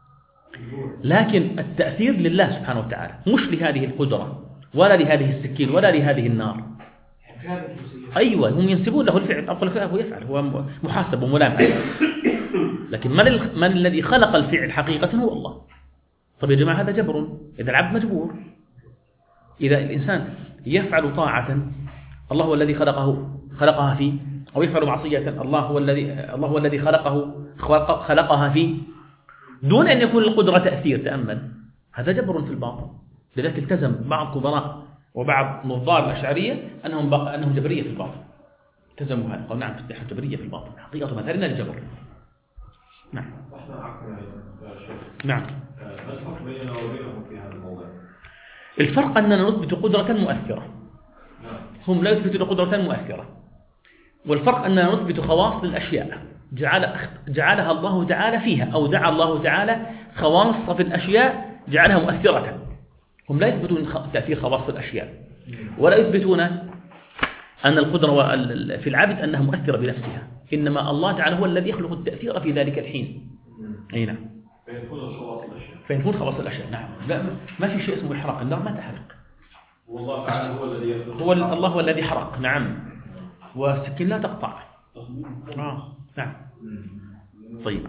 لكن التأثير لله سبحانه وتعالى، مش لهذه القدرة ولا لهذه السكين ولا لهذه النار. أيوة، هم ينسبون له الفعل، أقول هو يفعل، هو محاسب وملام عليه، لكن من, من الذي خلق الفعل حقيقة هو الله. طب يا جماعة هذا جبر، إذا العبد مجبور، إذا الإنسان يفعل طاعة الله هو الذي خلقه خلقها فيه، أو يفعل معصية الله هو الذي الله هو الذي خلقه خلقها فيه، دون أن يكون القدرة تأثير. تأمل، هذا جبر في الباطن. لذلك التزم بعض كبراء وبعض نظار الأشعرية أنهم بق... أنهم جبرية في الباطن، التزموا هذا، قالوا نعم نحن جبرية في الباطن، حقيقة مثلنا الجبر. نعم. نعم. ما الفرق بيننا وبينهم في هذا الموضوع؟ الفرق أننا نثبت قدرة مؤثرة، هم لا يثبتون قدرة مؤثرة. والفرق أننا نثبت خواص للأشياء جعل جعلها الله تعالى فيها، أو دعا الله تعالى خواص في الأشياء جعلها مؤثرة. هم لا يثبتون تأثير خواص الأشياء، ولا يثبتون أن القدرة في العبد أنها مؤثرة بنفسها، إنما الله تعالى هو الذي يخلق التأثير في ذلك الحين. أي نعم. فيكون خواص الأشياء. فيكون خواص الأشياء. نعم. لا، ما في شيء اسمه إحراق، النار ما تحرق. والله تعالى هو الذي يخلق. هو الله هو الذي حرق. نعم. والسكين لا تقطع. آه. نعم. طيب.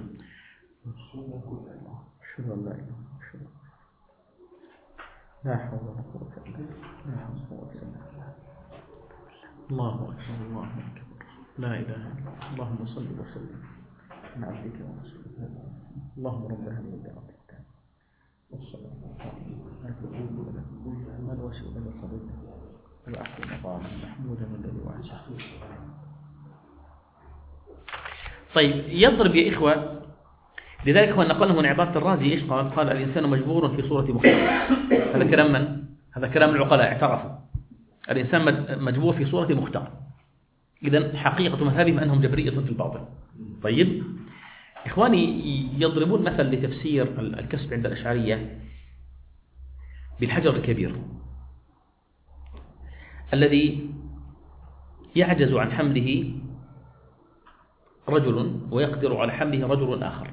لا حول ولا قوة إلا بالله. الله أكبر، الله أكبر، لا إله إلا الله. اللهم صل وسلم على عبدك ورسولك. اللهم رب هذه الدعوة التامة والصلاة والسلام على رسول الله. العفو مقام محمودا الذي وعده. طيب يضرب يا إخوة، لذلك هو نقله من عبارة الرازي إيش قال؟ قال الإنسان مجبور في صورة مختار. هذا كلام من؟ هذا كلام العقلاء اعترفوا الإنسان مجبور في صورة مختار. إذن حقيقة مذهبهم أنهم جبرية في الباطل. طيب إخواني يضربون مثل لتفسير الكسب عند الأشعرية بالحجر الكبير الذي يعجز عن حمله رجل ويقدر على حمله رجل آخر،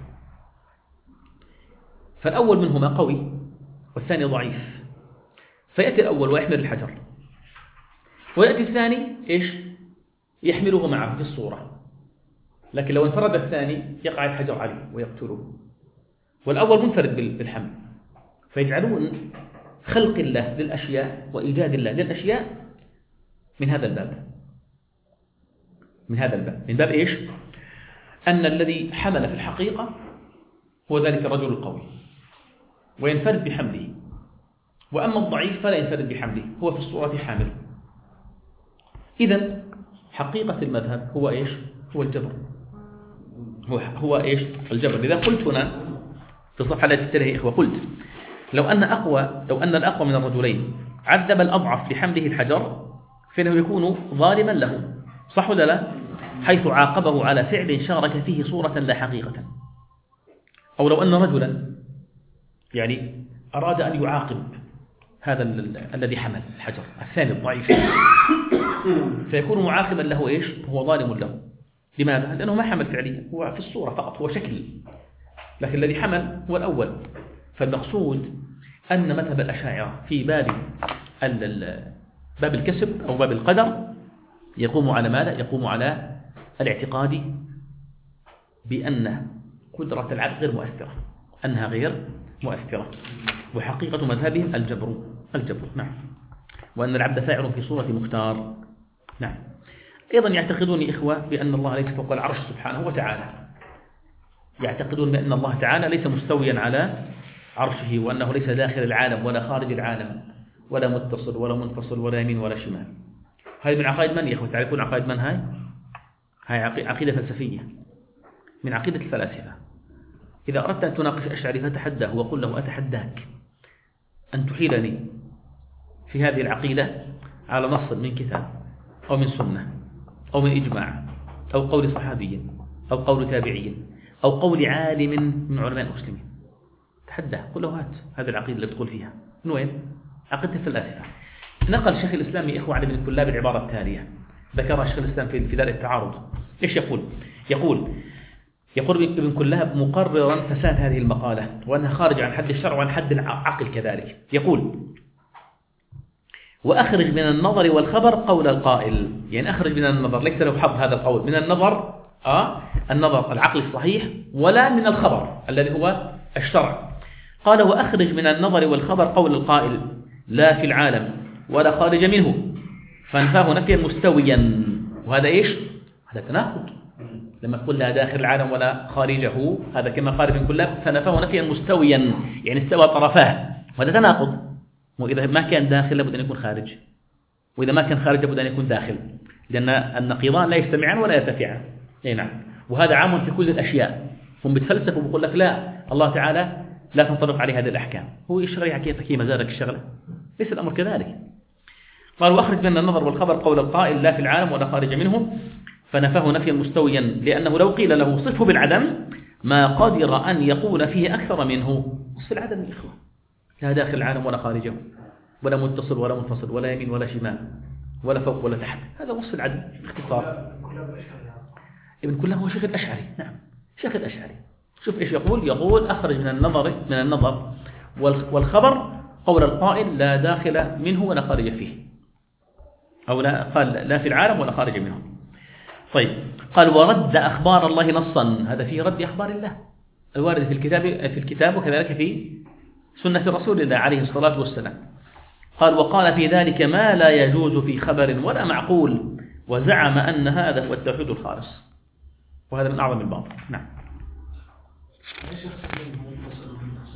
فالأول منهما قوي والثاني ضعيف، فيأتي الأول ويحمل الحجر، ويأتي الثاني إيش؟ يحمله معه في الصورة، لكن لو انفرد الثاني يقع الحجر عليه ويقتله، والأول منفرد بالحمل. فيجعلون خلق الله للأشياء وإيجاد الله للأشياء من هذا الباب، من هذا الباب من باب إيش؟ أن الذي حمل في الحقيقة هو ذلك الرجل القوي وينفرد بحمله، وأما الضعيف فلا ينفرد بحمله، هو في الصورة حامل. إذن حقيقة المذهب هو إيش؟ هو الجبر، هو, هو إيش؟ الجبر. لذا قلت هنا في الصفحة التي تليها إخوة، قلت لو أن أقوى لو أن الأقوى من الرجلين عذب الأضعف لحمله الحجر فإنه يكون ظالما له، صح ولا لا؟ حيث عاقبه على فعل شارك فيه صورة لا حقيقة. أو لو أن رجلا يعني أراد أن يعاقب هذا الذي حمل الحجر الثاني الضعيف، فيكون معاقبا له إيش؟ هو ظالم له. لماذا؟ لأنه ما حمل فعليا، هو في الصورة فقط، هو شكل، لكن الذي حمل هو الأول. فالمقصود أن مذهب الأشاعرة في باب باب الكسب أو باب القدر يقوم على ماذا؟ يقوم على الاعتقاد بأن قدرة العبد غير مؤثرة، أنها غير مؤثرة، وحقيقة مذهبهم الجبر الجبر نعم، وأن العبد فاعل في صورة مختار نعم. أيضا يعتقدون إخوة بأن الله ليس فوق العرش سبحانه وتعالى، يعتقدون بأن الله تعالى ليس مستويا على عرشه، وأنه ليس داخل العالم ولا خارج العالم ولا متصل ولا منفصل ولا يمين ولا شمال. هذه من عقائد من يا إخوة؟ تعرفون عقائد من هاي؟ هاي عقيدة فلسفية من عقيدة الفلاسفة. إذا أردت أن تناقش أشعري فتحداه وقل له أتحداك أن تحيلني في هذه العقيدة على نص من كتاب أو من سنة أو من إجماع أو قول صحابي أو قول تابعي أو قول عالم من علماء المسلمين، تحداه قل له هات هذه العقيدة اللي تقول فيها من وين؟ عقيدة الفلاسفة. نقل شيخ الإسلام يا إخوة عن ابن الكلاب العبارة التالية ذكرها شيخ الإسلام في في دار التعارض. إيش يقول؟ يقول يقول ابن كلاب مقررا فساد هذه المقالة وأنها خارج عن حد الشرع وعن حد العقل كذلك. يقول وأخرج من النظر والخبر قول القائل، يعني أخرج من النظر، ليس له حظ هذا القول من النظر آه النظر العقل الصحيح ولا من الخبر الذي هو الشرع. قال وأخرج من النظر والخبر قول القائل لا في العالم ولا خارج منه، فانفاه نفيا مستويا. وهذا إيش؟ هذا تناقض. لما تقول لا داخل العالم ولا خارجه، هذا كما قال ابن كلاب فنفاه نفيا مستويا، يعني استوى طرفاه، وهذا تناقض. وإذا ما كان داخل لابد أن يكون خارج، وإذا ما كان خارج لابد أن يكون داخل، لأن النقيضان لا يجتمعان ولا يرتفعان. أي نعم. وهذا عام في كل الأشياء. هم بتفلسفوا وبيقول لك لا الله تعالى لا تنطبق عليه هذه الأحكام. هو يشرع كيف كيف مزارك الشغلة؟ ليس الأمر كذلك. قال وأخرج من النظر والخبر قول القائل لا في العالم ولا خارج منه، فنفاه نفيا مستويا، لأنه لو قيل له صفه بالعدم ما قدر أن يقول فيه أكثر منه. وصف العدم يا إخوة، لا داخل العالم ولا خارجه ولا متصل ولا منفصل ولا يمين ولا شمال ولا فوق ولا تحت، هذا وصف العدم باختصار. ابن كلاب هو شيخ الأشعري. نعم شيخ الأشعري. شوف إيش يقول؟ يقول أخرج من النظر من النظر والخبر قول القائل لا داخل منه ولا خارج فيه، أو لا قال لا في العالم ولا خارج منه. طيب قال ورد أخبار الله نصا، هذا فيه رد أخبار الله الوارد في الكتاب في الكتاب وكذلك في سنة رسول الله عليه الصلاة والسلام. قال وقال في ذلك ما لا يجوز في خبر ولا معقول، وزعم أن هذا هو التوحيد الخالص، وهذا من أعظم الباطل. نعم.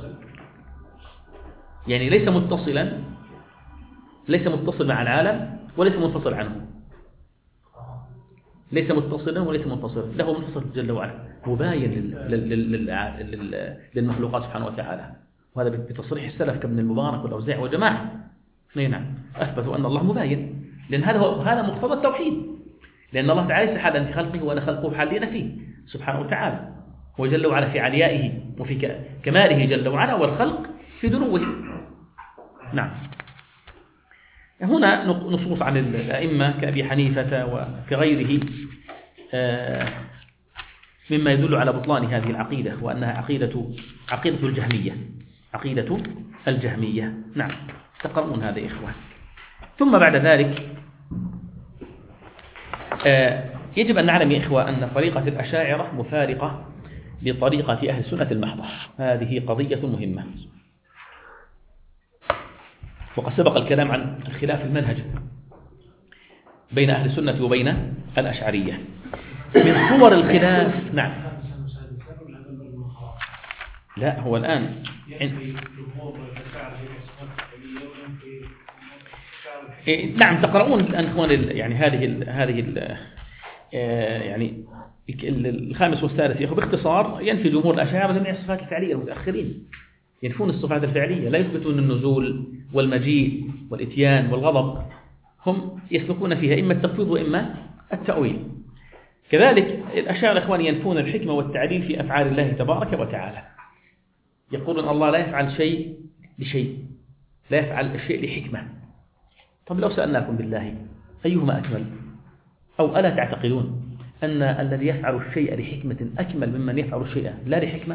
يعني ليس متصلا ليس متصل مع العالم وليس منفصل عنه، ليس متصلا وليس منفصلا، له منفصل جل وعلا مباين للمخلوقات سبحانه وتعالى. وهذا بتصريح السلف كابن المبارك والأوزاعي وجماعة. نعم أثبتوا أن الله مباين، لأن هذا هو هذا مقتضى التوحيد، لأن الله تعالى ليس حالا في خلقه وأنا خلقه حالين فيه سبحانه وتعالى، هو جل وعلا في عليائه وفي كماله جل وعلا، والخلق في دنوه. نعم. هنا نصوص عن الأئمة كأبي حنيفة وكغيره مما يدل على بطلان هذه العقيدة، وأنها عقيدة عقيدة الجهمية، عقيدة الجهمية. نعم تقرؤون هذا يا إخوان. ثم بعد ذلك يجب أن نعلم يا إخوة أن طريقة الأشاعرة مفارقة بطريقة أهل السنة المحضة، هذه قضية مهمة. وقد سبق الكلام عن الخلاف المنهج بين أهل السنة وبين الأشعرية. من صور الخلاف نعم لا هو الآن نعم تقرؤون الآن إخوان يعني هذه ال هذه ال يعني الخامس والسادس يا أخو باختصار ينفي جمهور الأشاعرة جميع الصفات الفعلية المتأخرين، ينفون الصفات الفعلية، لا يثبتون النزول والمجيء والإتيان والغضب، هم يسلكون فيها إما التفويض وإما التأويل. كذلك الأشاعرة إخواني ينفون الحكمة والتعليل في أفعال الله تبارك وتعالى، يقولون الله لا يفعل شيء لشيء، لا يفعل الشيء لحكمة. طب لو سألناكم بالله أيهما أكمل؟ أو ألا تعتقدون أن الذي يفعل الشيء لحكمة أكمل ممن يفعل الشيء لا لحكمة؟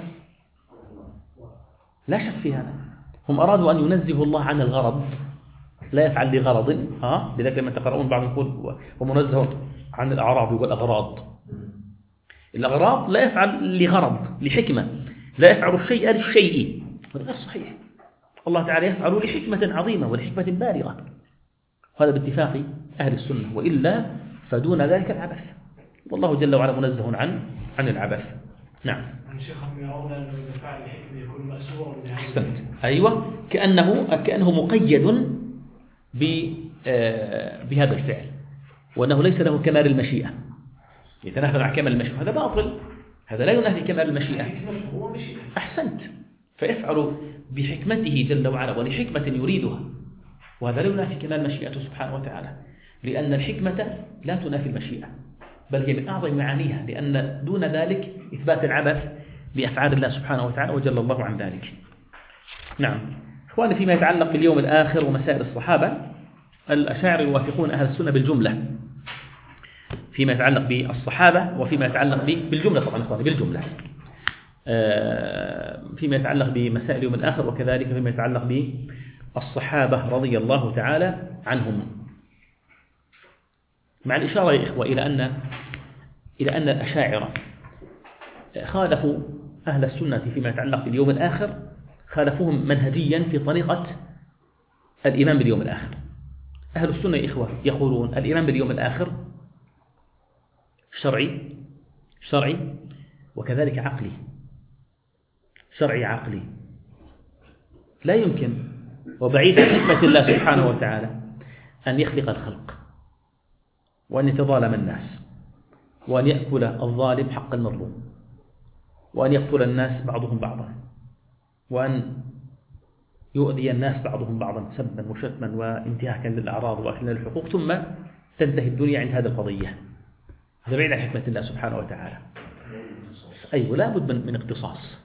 لا شك في هذا. هم أرادوا أن ينزهوا الله عن الغرض، لا يفعل لغرض، ها لذلك لما تقرؤون بعض يقول ومنزه عن الأعراض والأغراض. الأغراض لا يفعل لغرض لحكمة، لا يفعل الشيء للشيء، هذا غير صحيح. الله تعالى يفعل لحكمة عظيمة ولحكمة بالغة، وهذا باتفاق أهل السنة، وإلا فدون ذلك العبث، والله جل وعلا منزه عن عن العبث. نعم. شيخهم يرون أن فعل الحكمة يكون مأسورا. أحسنت. أيوة كأنه كأنه مقيد بهذا الفعل، وأنه ليس له كمال المشيئة، يتنافى مع كمال المشيئة، هذا باطل، هذا لا ينافي كمال المشيئة. أحسنت. فيفعل بحكمته جل وعلا ولحكمة يريدها، وهذا لا ينافي كمال مشيئته سبحانه وتعالى، لأن الحكمة لا تنافي المشيئة، بل هي من أعظم معانيها، لأن دون ذلك إثبات العبث بأفعال الله سبحانه وتعالى وجل الله عن ذلك. نعم إخواني، فيما يتعلق باليوم الآخر ومسائل الصحابة، الأشاعرة يوافقون أهل السنة بالجملة فيما يتعلق بالصحابة، وفيما يتعلق بالجملة طبعا إخواني بالجملة فيما يتعلق بمسائل اليوم الآخر، وكذلك فيما يتعلق بالصحابة رضي الله تعالى عنهم، مع الإشارة يا إخوة إلى أن إلى أن الأشاعرة خالفوا أهل السنة فيما يتعلق باليوم الآخر، خالفوهم منهجيا في طريقة الإيمان باليوم الآخر. أهل السنة يا إخوة يقولون الإيمان باليوم الآخر شرعي شرعي وكذلك عقلي، شرعي عقلي، لا يمكن وبعيد عن حكمة الله سبحانه وتعالى أن يخلق الخلق، وأن يتظالم الناس، وأن يأكل الظالم حق المظلوم، وأن يقتل الناس بعضهم بعضا، وأن يؤذي الناس بعضهم بعضا سبا وشتما وانتهاكا للأعراض وأكلا للحقوق، ثم تنتهي الدنيا عند هذه القضية. هذا بعيد عن حكمة الله سبحانه وتعالى. أيوة لا بد من اقتصاص.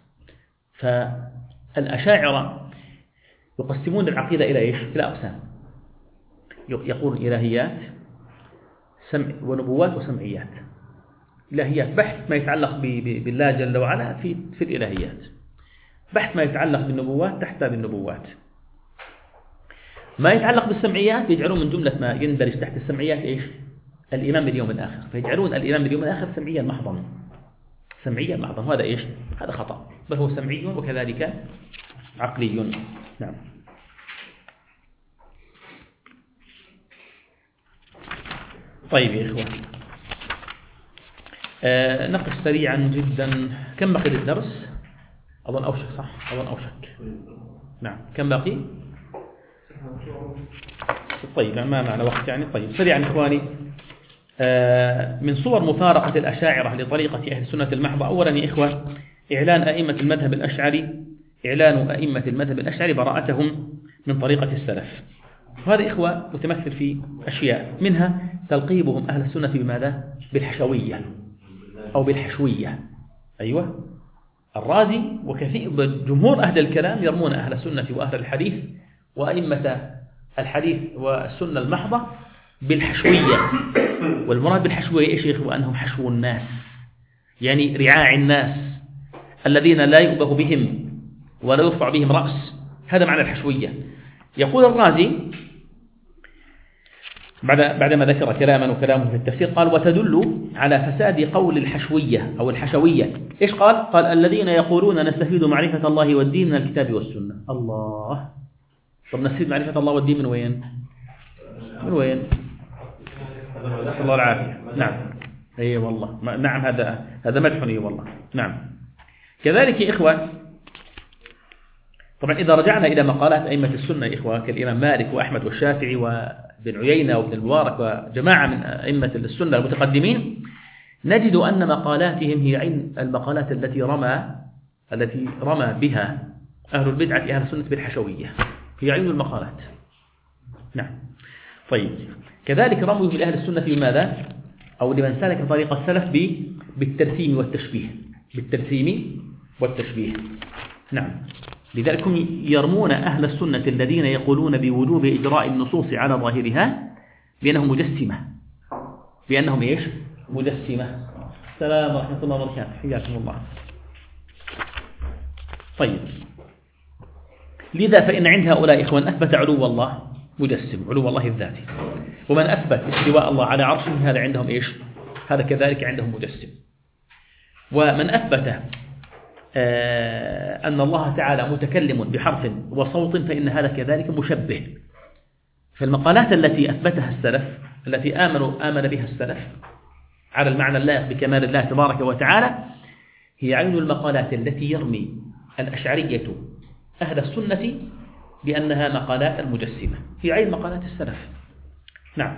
فالأشاعرة يقسمون العقيدة إلى إيش؟ إلى أقسام. يقول إلهيات سمع ونبوات وسمعيات. إلهيات بحث ما يتعلق بالله جل وعلا في في الإلهيات، بحث ما يتعلق بالنبوات تحت بالنبوات، ما يتعلق بالسمعيات يجعلون من جملة ما يندرج تحت السمعيات إيش؟ الإيمان باليوم الآخر، فيجعلون الإيمان باليوم الآخر سمعيا محضا، سمعيا محضا، وهذا إيش؟ هذا خطأ، بل هو سمعي وكذلك عقلي. نعم. طيب يا إخوة، آه نقف سريعا جدا. كم بقي للدرس؟ أظن أوشك، صح؟ أظن أوشك. نعم. كم باقي؟ طيب ما معنا وقت يعني. طيب سريعا إخواني، من صور مفارقة الأشاعرة لطريقة أهل السنة المحضة، أولا يا إخوة إعلان أئمة المذهب الأشعري إعلان أئمة المذهب الأشعري براءتهم من طريقة السلف. وهذا إخوة متمثل في أشياء، منها تلقيبهم أهل السنة بماذا؟ بالحشوية أو بالحشوية. أيوة، الرازي وكثير جمهور أهل الكلام يرمون أهل السنة وأهل الحديث وأئمة الحديث والسنة المحضة بالحشوية. والمراد بالحشوية إيش يا إخوة؟ أنهم حشو الناس، يعني رعاع الناس الذين لا يؤبه بهم ولا يرفع بهم رأس. هذا معنى الحشوية. يقول الرازي بعد بعدما ذكر كلاما وكلامه في التفسير قال: وتدل على فساد قول الحشوية أو الحشوية. إيش قال؟ قال: الذين يقولون نستفيد معرفة الله والدين من الكتاب والسنة. الله، طب نستفيد معرفة الله والدين من وين؟ من وين؟ نسأل الله العافية. نعم، اي والله، نعم، هذا هذا مدح لي والله. نعم. كذلك يا إخوة، طبعا إذا رجعنا إلى مقالات أئمة السنة يا إخوة كالإمام مالك وأحمد والشافعي وابن عيينة وابن المبارك وجماعة من أئمة السنة المتقدمين، نجد أن مقالاتهم هي عين المقالات التي رمى التي رمى بها أهل البدعة أهل السنة بالحشوية، هي عين المقالات. نعم. طيب، كذلك رموا لأهل السنة في ماذا؟ أو لمن سلك طريق السلف بالترسيم والتشبيه، بالترسيم والتشبيه. نعم. لذلك هم يرمون أهل السنة الذين يقولون بوجوب إجراء النصوص على ظاهرها بأنهم مجسمة، بأنهم إيش؟ مجسمة. السلام ورحمة الله وبركاته، حياكم الله. طيب، لذا فإن عند هؤلاء إخوان أثبت علو الله مجسم، علو الله الذاتي، ومن أثبت استواء الله على عرشه هذا عندهم إيش؟ هذا كذلك عندهم مجسم. ومن أثبت آه أن الله تعالى متكلم بحرف وصوت فإن هذا كذلك مشبه. فالمقالات التي أثبتها السلف، التي آمنوا آمن بها السلف على المعنى اللائق بكمال الله تبارك وتعالى، هي عين المقالات التي يرمي الأشعرية أهل السنة بأنها مقالات المجسمة، هي عين مقالات السلف. نعم.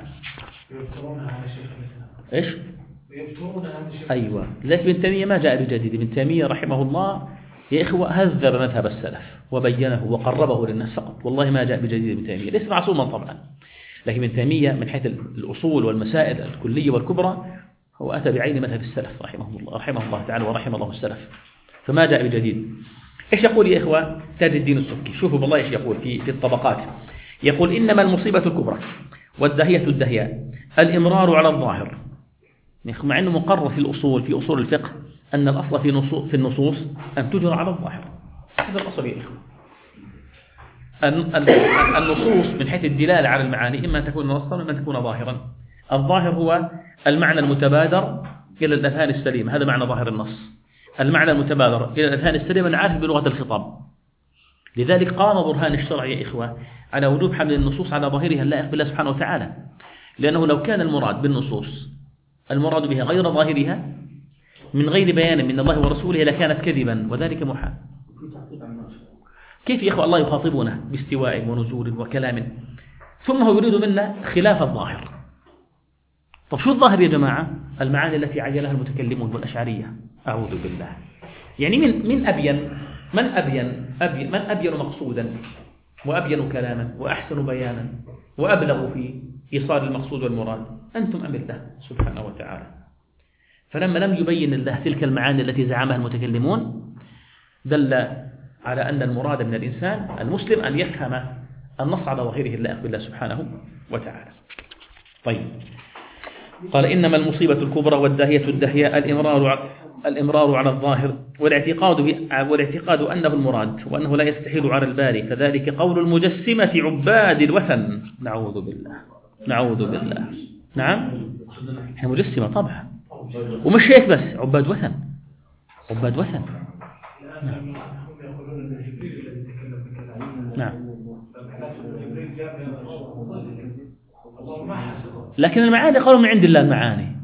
إيش؟ أيوة. لذلك ابن تيمية ما جاء بجديد. ابن تيمية رحمه الله يا إخوة هذب مذهب السلف وبينه وقربه للناس فقط، والله ما جاء بجديد ابن تيمية، ليس معصوما طبعا، لكن ابن تيمية من حيث الأصول والمسائل الكلية والكبرى هو أتى بعين مذهب السلف رحمه الله رحمه الله تعالى ورحمه الله السلف، فما جاء بجديد. إيش يقول يا إخوة تاج الدين السبكي؟ شوفوا بالله إيش يقول في في الطبقات. يقول: إنما المصيبة الكبرى والدهية الدهياء الإمرار على الظاهر، مع أنه مقرر في الأصول في أصول الفقه أن الأصل في نصوص في النصوص أن تجرى على الظاهر. هذا الأصل يا إخوة. النصوص من حيث الدلالة على المعاني إما أن تكون نصا وإما أن تكون ظاهرا. الظاهر هو المعنى المتبادر إلى الأذهان السليمة، هذا معنى ظاهر النص. المعنى المتبادر إلى الأذهان السليمة العارف بلغة الخطاب. لذلك قام برهان الشرع يا إخوة على وجوب حمل النصوص على ظاهرها اللائق بالله سبحانه وتعالى، لأنه لو كان المراد بالنصوص المراد بها غير ظاهرها من غير بيان من الله ورسوله لكانت كذبا، وذلك محال. كيف يا إخوة الله يخاطبنا باستواء ونزول وكلام ثم هو يريد منا خلاف الظاهر؟ طب شو الظاهر يا جماعة؟ المعاني التي عينها المتكلمون والأشعرية. أعوذ بالله. يعني من من أبين من أبين, أبين من أبين مقصودا وأبين كلاما وأحسن بيانا وأبلغ في إيصال المقصود والمراد؟ أنتم أم الله سبحانه وتعالى. فلما لم يبين الله تلك المعاني التي زعمها المتكلمون دل على أن المراد من الإنسان المسلم أن يفهم النص على ظاهره اللائق بالله سبحانه وتعالى. طيب، قال: إنما المصيبة الكبرى والداهية الدهياء الإمرار الإمرار على الظاهر والاعتقاد والاعتقاد أنه المراد وأنه لا يستحيل على الباري، فذلك قول المجسمة عباد الوثن. نعوذ بالله نعوذ بالله. نعم، هي مجسمة طبعا، ومش هيك بس، عباد وثن عباد وثن. نعم. نعم. لكن المعاني قالوا من عند الله المعاني.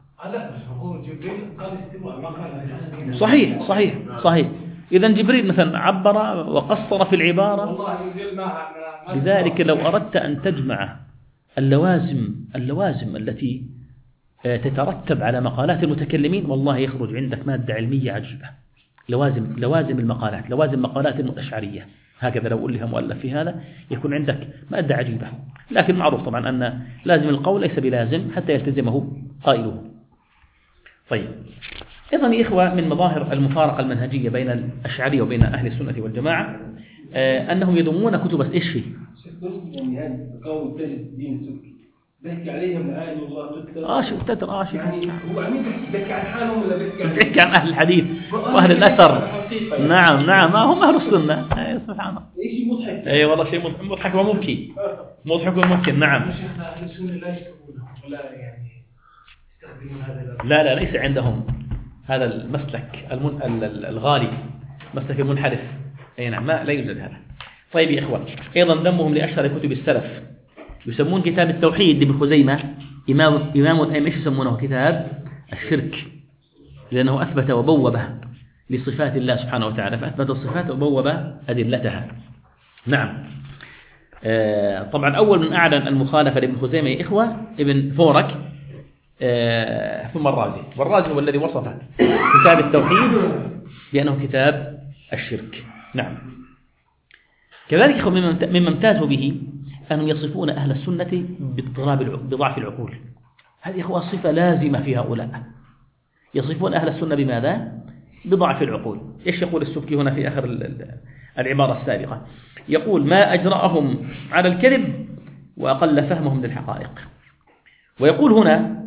صحيح صحيح صحيح. إذن جبريل مثلا عبر وقصر في العبارة. لذلك لو أردت أن تجمع اللوازم اللوازم التي تترتب على مقالات المتكلمين، والله يخرج عندك مادة علمية عجيبة. لوازم لوازم المقالات، لوازم مقالات الأشعرية، هكذا لو قل لها مؤلف في هذا يكون عندك مادة عجيبة. لكن معروف طبعا أن لازم القول ليس بلازم حتى يلتزمه قائله. طيب، أيضا يا إخوة من مظاهر المفارقة المنهجية بين الأشعرية وبين أهل السنة والجماعة آه أنهم يضمون كتب إيش فيه؟ يعني هذا قول تجد الدين السبكي بحكي عليهم معاني والله تذكر آه شوف تتر آه شوف يعني هو عم بحكي عن حالهم ولا بحكي عن بحكي عن أهل الحديث وأهل الأثر. نعم نعم ما هم أهل السنة. أي سبحان الله. شيء مضحك. أي والله شيء مضحك ومبكي. مضحك ومبكي. نعم. شيخنا أهل السنة لا يكتبونهم ولا يعني يستخدمون هذا. لا لا ليس عندهم هذا المسلك المن... الغالي، مسلك المنحرف. أي نعم ما لا يوجد هذا. طيب يا إخوان، أيضا ذمهم لأشهر كتب السلف، يسمون كتاب التوحيد لابن خزيمة إمام إمام الأئمة، إيش يسمونه؟ كتاب الشرك، لأنه أثبت وبوب لصفات الله سبحانه وتعالى، فأثبت الصفات وبوب أدلتها. نعم. آه طبعا أول من أعلن المخالفة لابن خزيمة يا إخوة ابن فورك آه ثم الرازي، والرازي هو الذي وصف كتاب التوحيد بأنه كتاب الشرك. نعم. كذلك مما امتازوا به أنهم يصفون أهل السنة باضطراب بضعف العقول. هذه هو صفة لازمة في هؤلاء، يصفون أهل السنة بماذا؟ بضعف العقول. إيش يقول السبكي هنا في آخر العبارة السابقة؟ يقول ما أجرأهم على الكذب وأقل فهمهم للحقائق. ويقول هنا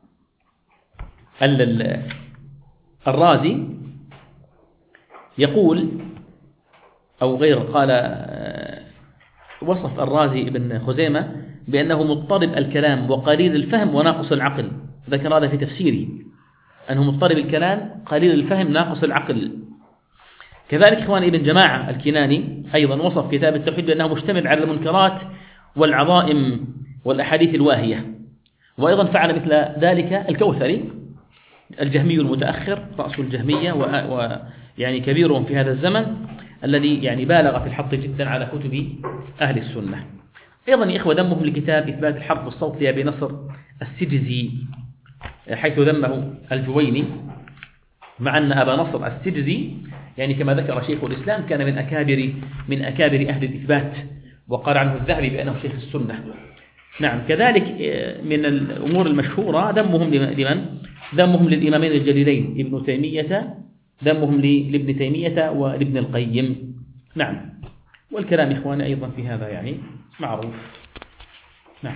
الرازي يقول أو غير قال وصف الرازي ابن خزيمة بأنه مضطرب الكلام وقليل الفهم وناقص العقل، ذكر هذا في تفسيره أنه مضطرب الكلام قليل الفهم ناقص العقل. كذلك إخوان ابن جماعة الكناني أيضا وصف كتاب التوحيد بأنه مشتمل على المنكرات والعظائم والأحاديث الواهية. وأيضا فعل مثل ذلك الكوثري الجهمي المتأخر رأس الجهمية ويعني كبيرهم في هذا الزمن، الذي يعني بالغ في الحط جدا على كتب أهل السنة. أيضا يا إخوة ذمهم لكتاب إثبات الحرف والصوت لأبي نصر السجزي، حيث ذمه الجويني، مع أن أبا نصر السجزي يعني كما ذكر شيخ الإسلام كان من أكابر من أكابر أهل الإثبات، وقال عنه الذهبي بأنه شيخ السنة. نعم. كذلك من الأمور المشهورة ذمهم لمن؟ ذمهم للإمامين الجليلين ابن تيمية، ذمهم لابن تيمية ولابن القيم. نعم. والكلام إخواني أيضا في هذا يعني معروف. نعم.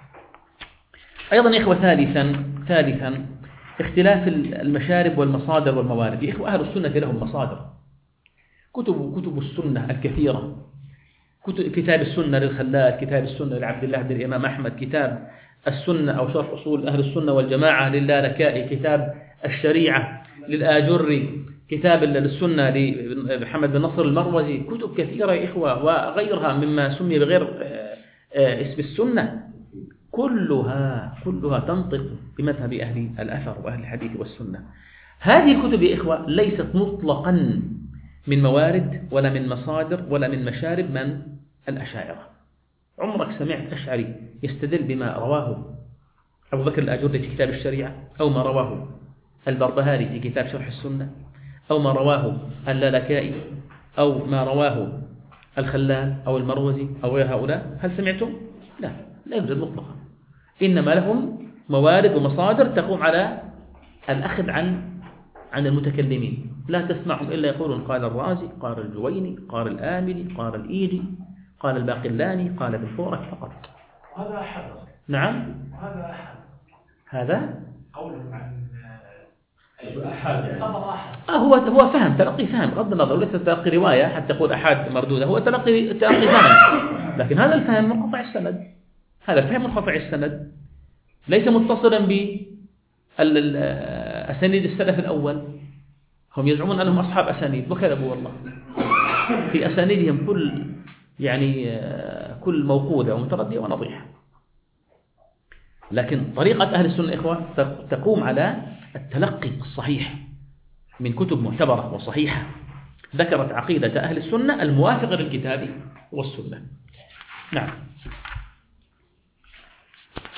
أيضا إخوة ثالثا ثالثا اختلاف المشارب والمصادر والموارد. يا إخوة أهل السنة لهم مصادر، كتب كتب السنة الكثيرة، كتب كتاب السنة للخلال، كتاب السنة لعبد الله بن الإمام أحمد، كتاب السنة أو شرح أصول أهل السنة والجماعة للالكائي، كتاب الشريعة للآجري، كتاب السنة لمحمد بن نصر المروزي، كتب كثيرة يا إخوة وغيرها مما سمي بغير اسم السنة، كلها كلها تنطق بمذهب أهل الأثر وأهل الحديث والسنة. هذه الكتب يا إخوة ليست مطلقا من موارد ولا من مصادر ولا من مشارب من الأشاعرة. عمرك سمعت أشعري يستدل بما رواه أبو بكر الآجري في كتاب الشريعة، أو ما رواه البربهاري في كتاب شرح السنة، أو ما رواه اللالكائي، أو ما رواه الخلال أو المروزي أو هؤلاء؟ هل سمعتم؟ لا، لا يوجد مطلقا. إنما لهم موارد ومصادر تقوم على الأخذ عن عن المتكلمين، لا تسمعهم إلا يقولون قال الرازي، قال الجويني، قال الآملي، قال الإيجي، قال الباقلاني، قال ابن فورك فقط. هذا أحد. نعم. هذا أحد. هذا قولهم عن أحد يعني. آه هو هو فهم تلقي فهم بغض النظر، ليس تلقي رواية حتى تقول أحد مردودة، هو تلقي تلقي فهم، لكن هذا الفهم منقطع السند، هذا الفهم منقطع السند ليس متصلا بأسانيد السلف الأول. هم يزعمون أنهم أصحاب أسانيد وكذبوا والله، في أسانيدهم كل يعني كل موقودة ومتردية ونضيحة. لكن طريقة أهل السنة إخوة تقوم على التلقي الصحيح من كتب معتبرة وصحيحة ذكرت عقيدة أهل السنة الموافقة للكتاب والسنة. نعم.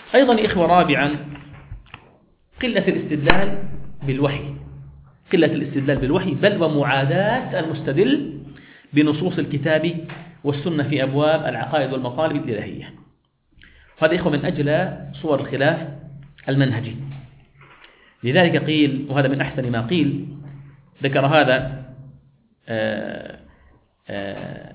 أيضا يا إخوة رابعا قلة الاستدلال بالوحي، قلة الاستدلال بالوحي بل ومعاداة المستدل بنصوص الكتاب والسنة في أبواب العقائد والمطالب الإلهية. هذا إخوة من أجل صور الخلاف المنهجي. لذلك قيل، وهذا من أحسن ما قيل، ذكر هذا آآ آآ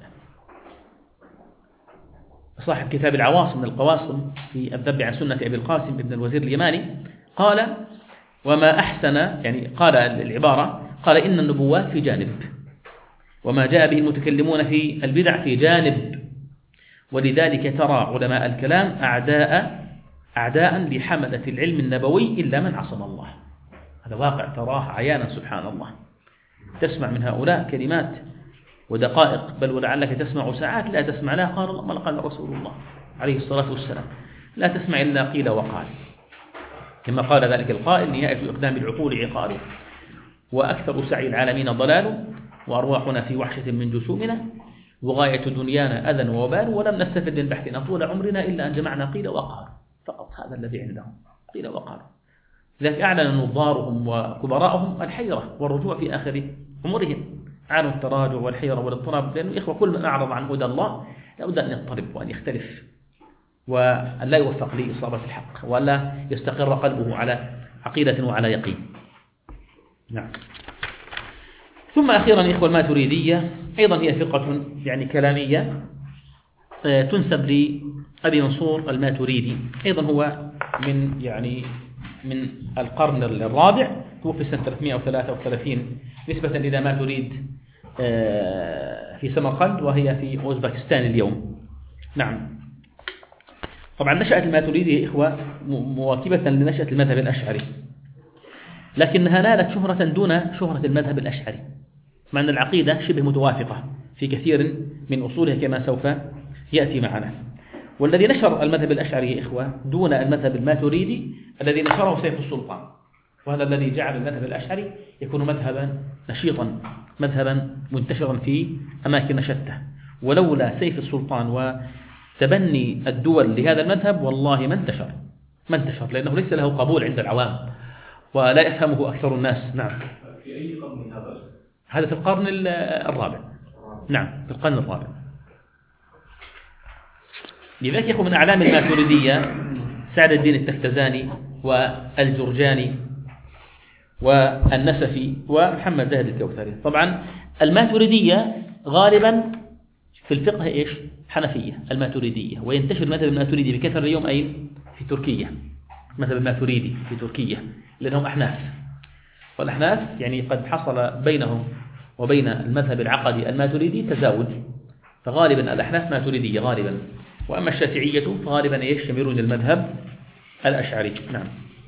صاحب كتاب العواصم من القواصم في الذب عن سنة أبي القاسم ابن الوزير اليماني، قال وما أحسن، يعني قال العبارة، قال إن النبوات في جانب، وما جاء به المتكلمون في البدع في جانب، ولذلك ترى علماء الكلام أعداء أعداء لحملة العلم النبوي إلا من عصم الله. هذا واقع تراه عيانا سبحان الله، تسمع من هؤلاء كلمات ودقائق، بل ولعلك تسمع ساعات لا تسمع لا قال الله ولا قال رسول الله عليه الصلاة والسلام، لا تسمع إلا قيل وقال، كما قال ذلك القائل: نهاية إقدام العقول عقال، وأكثر سعي العالمين ضلال، وأرواحنا في وحشة من جسومنا، وغاية دنيانا أذى ووبال، ولم نستفد من بحثنا طول عمرنا إلا أن جمعنا قيل وقال فقط. هذا الذي عندهم قيل وقال. لذلك أعلن نظارهم وكبراءهم الحيرة والرجوع في آخر عمرهم، أعلنوا التراجع والحيرة والاضطراب، لأنه إخوة كل من أعرض عن هدى الله لابد أن يضطرب وأن يختلف، وأن لا يوفق لإصابة الحق، وألا يستقر قلبه على عقيدة وعلى يقين. نعم. ثم أخيرا إخوة الماتريدية أيضا هي فرقة يعني كلامية تنسب لأبي منصور الماتريدي، أيضا هو من يعني من القرن الرابع، توفي سنة ثلاثمائة وثلاثة وثلاثين نسبة إلى ماتريد في سمرقند، وهي في أوزبكستان اليوم. نعم. طبعا نشأت الماتريدية إخوة مواكبة لنشأة المذهب الأشعري، لكنها نالت شهرة دون شهرة المذهب الأشعري، مع أن العقيدة شبه متوافقة في كثير من أصولها كما سوف يأتي معنا. والذي نشر المذهب الأشعري يا إخوة دون المذهب الماتريدي الذي نشره سيف السلطان، وهذا الذي جعل المذهب الأشعري يكون مذهبا نشيطا، مذهبا منتشرا في أماكن شتى. ولولا سيف السلطان وتبني الدول لهذا المذهب والله ما انتشر ما انتشر لأنه ليس له قبول عند العوام ولا يفهمه أكثر الناس. نعم. في أي قرن هذا؟ هذا في القرن الرابع. نعم، في القرن الرابع. لذلك يكون من أعلام الماتريدية سعد الدين التفتزاني والجرجاني والنسفي ومحمد زاهد الكوثري. طبعا الماتريدية غالبا في الفقه إيش؟ حنفية الماتريدية، وينتشر المذهب الماتريدي بكثرة اليوم أين؟ في تركيا. المذهب الماتريدي في تركيا لأنهم أحناف، والأحناف يعني قد حصل بينهم وبين المذهب العقدي الماتريدي تزاوج، فغالبا الأحناف ماتريدية غالبا، وأما الشافعية فغالبا إيش؟ يميلون للمذهب الأشعري. نعم.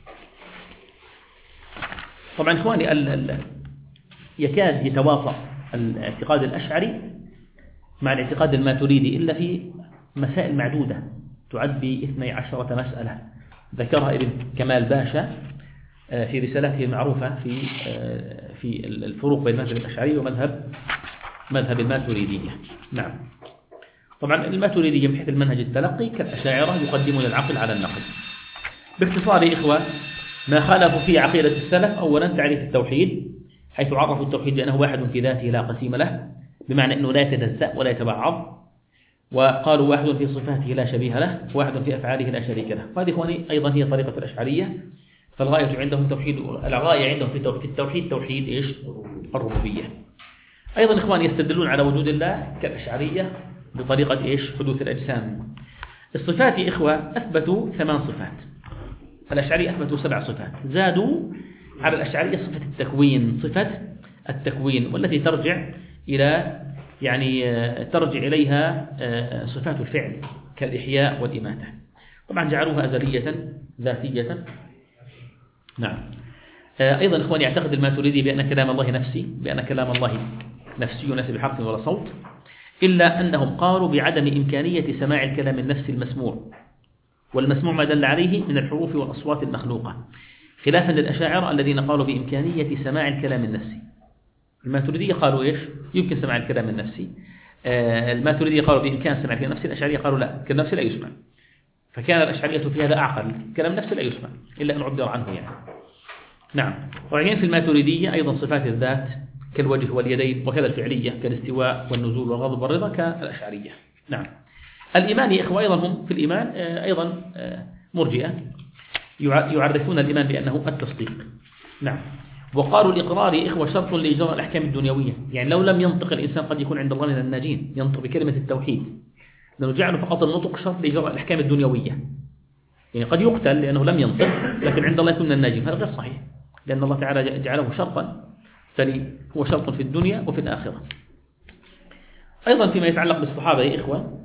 طبعا إخواني ال ال يكاد يتوافق الاعتقاد الأشعري مع الاعتقاد الماتريدي إلا في مسائل معدودة تعد باثني عشرة مسألة ذكرها ابن كمال باشا في رسالته المعروفة في في الفروق بين المذهب الأشعري ومذهب مذهب الماتريدية. نعم. طبعا الماتريدية من حيث المنهج التلقي كالأشاعرة يقدمون العقل على النقل. باختصار يا إخوة ما خالفوا فيه عقيدة السلف: أولا تعريف التوحيد، حيث عرفوا التوحيد بأنه واحد في ذاته لا قسيم له، بمعنى أنه لا يتجزأ ولا يتبعض، وقالوا واحد في صفاته لا شبيه له، واحد في أفعاله لا شريك له. وهذه إخواني أيضا هي طريقة الأشعرية، فالغاية عندهم توحيد، الغاية عندهم في التوحيد توحيد إيش؟ الربوبية. أيضا إخواني يستدلون على وجود الله كالأشعرية بطريقة إيش؟ حدوث الأجسام. الصفات يا إخوة أثبتوا ثمان صفات، الأشعرية أثبتوا سبع صفات، زادوا على الأشعرية صفة التكوين، صفة التكوين والتي ترجع إلى يعني ترجع إليها صفات الفعل كالإحياء والإماتة. طبعا جعلوها أزلية ذاتية. نعم. أيضا إخواني يعتقد الماتريدي بأن كلام الله نفسي، بأن كلام الله نفسي ليس بحرف ولا صوت، إلا أنهم قالوا بعدم إمكانية سماع الكلام النفسي المسموع، والمسموع ما دل عليه من الحروف والأصوات المخلوقة، خلافا للأشاعرة الذين قالوا بإمكانية سماع الكلام النفسي. الماتريدية قالوا إيش؟ يمكن سماع الكلام النفسي. الماتريدية قالوا بإمكان سماع الكلام النفسي، الأشاعرة قالوا لا، الكلام النفسي لا يسمع. فكان الأشعرية في هذا أعقل، كلام نفسه لا يسمع إلا أن عبر عنه يعني. نعم. وبعدين في الماتريدية أيضا صفات الذات كالوجه واليدين، وكذا الفعلية كالاستواء والنزول والغضب والرضا كالأشعرية. نعم. الإيمان يا إخوة أيضا هم في الإيمان أيضا مرجئة يعرفون الإيمان بأنه التصديق. نعم. وقالوا الإقرار يا إخوة شرط لإجراء الأحكام الدنيوية، يعني لو لم ينطق الإنسان قد يكون عند الله من الناجين، ينطق بكلمة التوحيد، لأنه جعلوا فقط النطق شرط لإجراء الأحكام الدنيوية. يعني قد يقتل لأنه لم ينطق، لكن عند الله يكون من الناجين، هذا غير صحيح، لأن الله تعالى جعله شرطا، بالتالي هو شرط في الدنيا وفي الآخرة. أيضا فيما يتعلق بالصحابة يا إخوة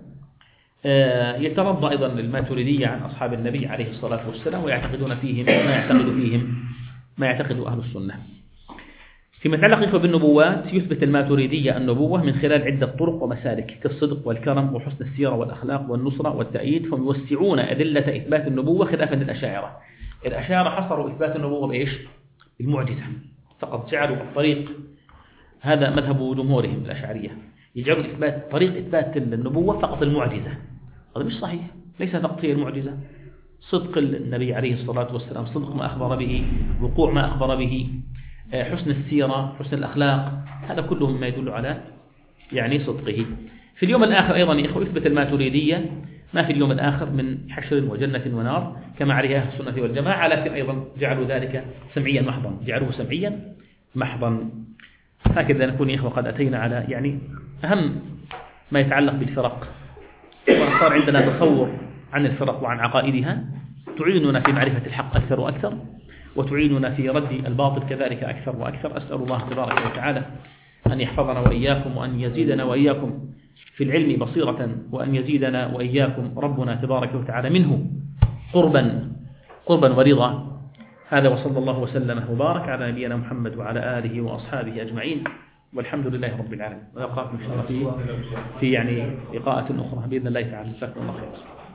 يترضى أيضا الماتريدية عن أصحاب النبي عليه الصلاة والسلام، ويعتقدون فيهم ما يعتقد فيهم ما يعتقد أهل السنة. فيما يتعلق إخوة بالنبوات يثبت الماتريدية النبوة من خلال عدة طرق ومسالك كالصدق والكرم وحسن السيرة والأخلاق والنصرة والتأييد، فهم يوسعون أدلة إثبات النبوة خلافا للأشاعرة. الأشاعرة حصروا إثبات النبوة بإيش؟ المعجزة فقط، جعلوا الطريق، هذا مذهب جمهورهم الأشعرية، يجعلوا إثبات طريق إثبات النبوة فقط المعجزة. هذا مش صحيح، ليس فقط هي المعجزة، صدق النبي عليه الصلاة والسلام، صدق ما أخبر به، وقوع ما أخبر به، حسن السيرة، حسن الأخلاق، هذا كله مما يدل على يعني صدقه. في اليوم الآخر أيضا يا إخوة يثبت الماتريدية ما في اليوم الآخر من حشر وجنة ونار كما عليه أهل السنة والجماعة، لكن أيضا جعلوا ذلك سمعيا محضا، جعلوه سمعيا محضا. هكذا نكون يا إخوة قد أتينا على يعني أهم ما يتعلق بالفرق، وصار عندنا تصور عن الفرق وعن عقائدها تعيننا في معرفة الحق أكثر وأكثر، وتعيننا في رد الباطل كذلك أكثر وأكثر. أسأل الله تبارك وتعالى أن يحفظنا وإياكم، وأن يزيدنا وإياكم في العلم بصيرة، وأن يزيدنا وإياكم ربنا تبارك وتعالى منه قربا قربا ورضا. هذا وصلى الله وسلم وبارك على نبينا محمد وعلى آله وأصحابه أجمعين، والحمد لله رب العالمين. ويقرأكم إن شاء الله في, في يعني لقاءات أخرى بإذن الله تعالى. جزاكم الله خير.